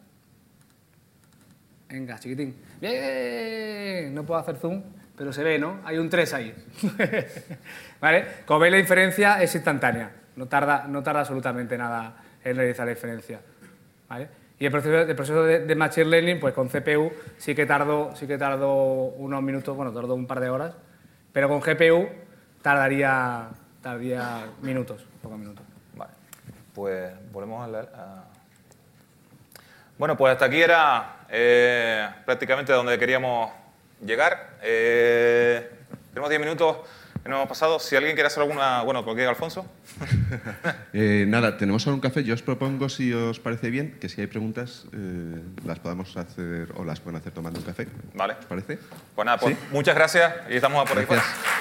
Venga, chiquitín. ¡Bien! No puedo hacer zoom, pero se ve, ¿no? Hay un tres ahí. ¿Vale? Como veis, la inferencia es instantánea. No tarda, no tarda absolutamente nada en realizar la inferencia. ¿Vale? Y el proceso, el proceso de, de Machine Learning, pues con C P U sí que tardó, sí que tardó unos minutos, bueno, tardó un par de horas, pero con G P U tardaría, tardaría minutos, pocos minutos. Vale. Pues volvemos a la... a- Bueno, pues hasta aquí era eh, prácticamente donde queríamos llegar. Eh, tenemos diez minutos que nos hemos pasado. Si alguien quiere hacer alguna... Bueno, que lo que diga Alfonso. Eh, nada, tenemos ahora un café. Yo os propongo, si os parece bien, que si hay preguntas eh, las podamos hacer o las pueden hacer tomando un café. Vale. ¿Os parece? Pues nada, pues ¿Sí? muchas gracias y estamos a por ahí Gracias. fuera.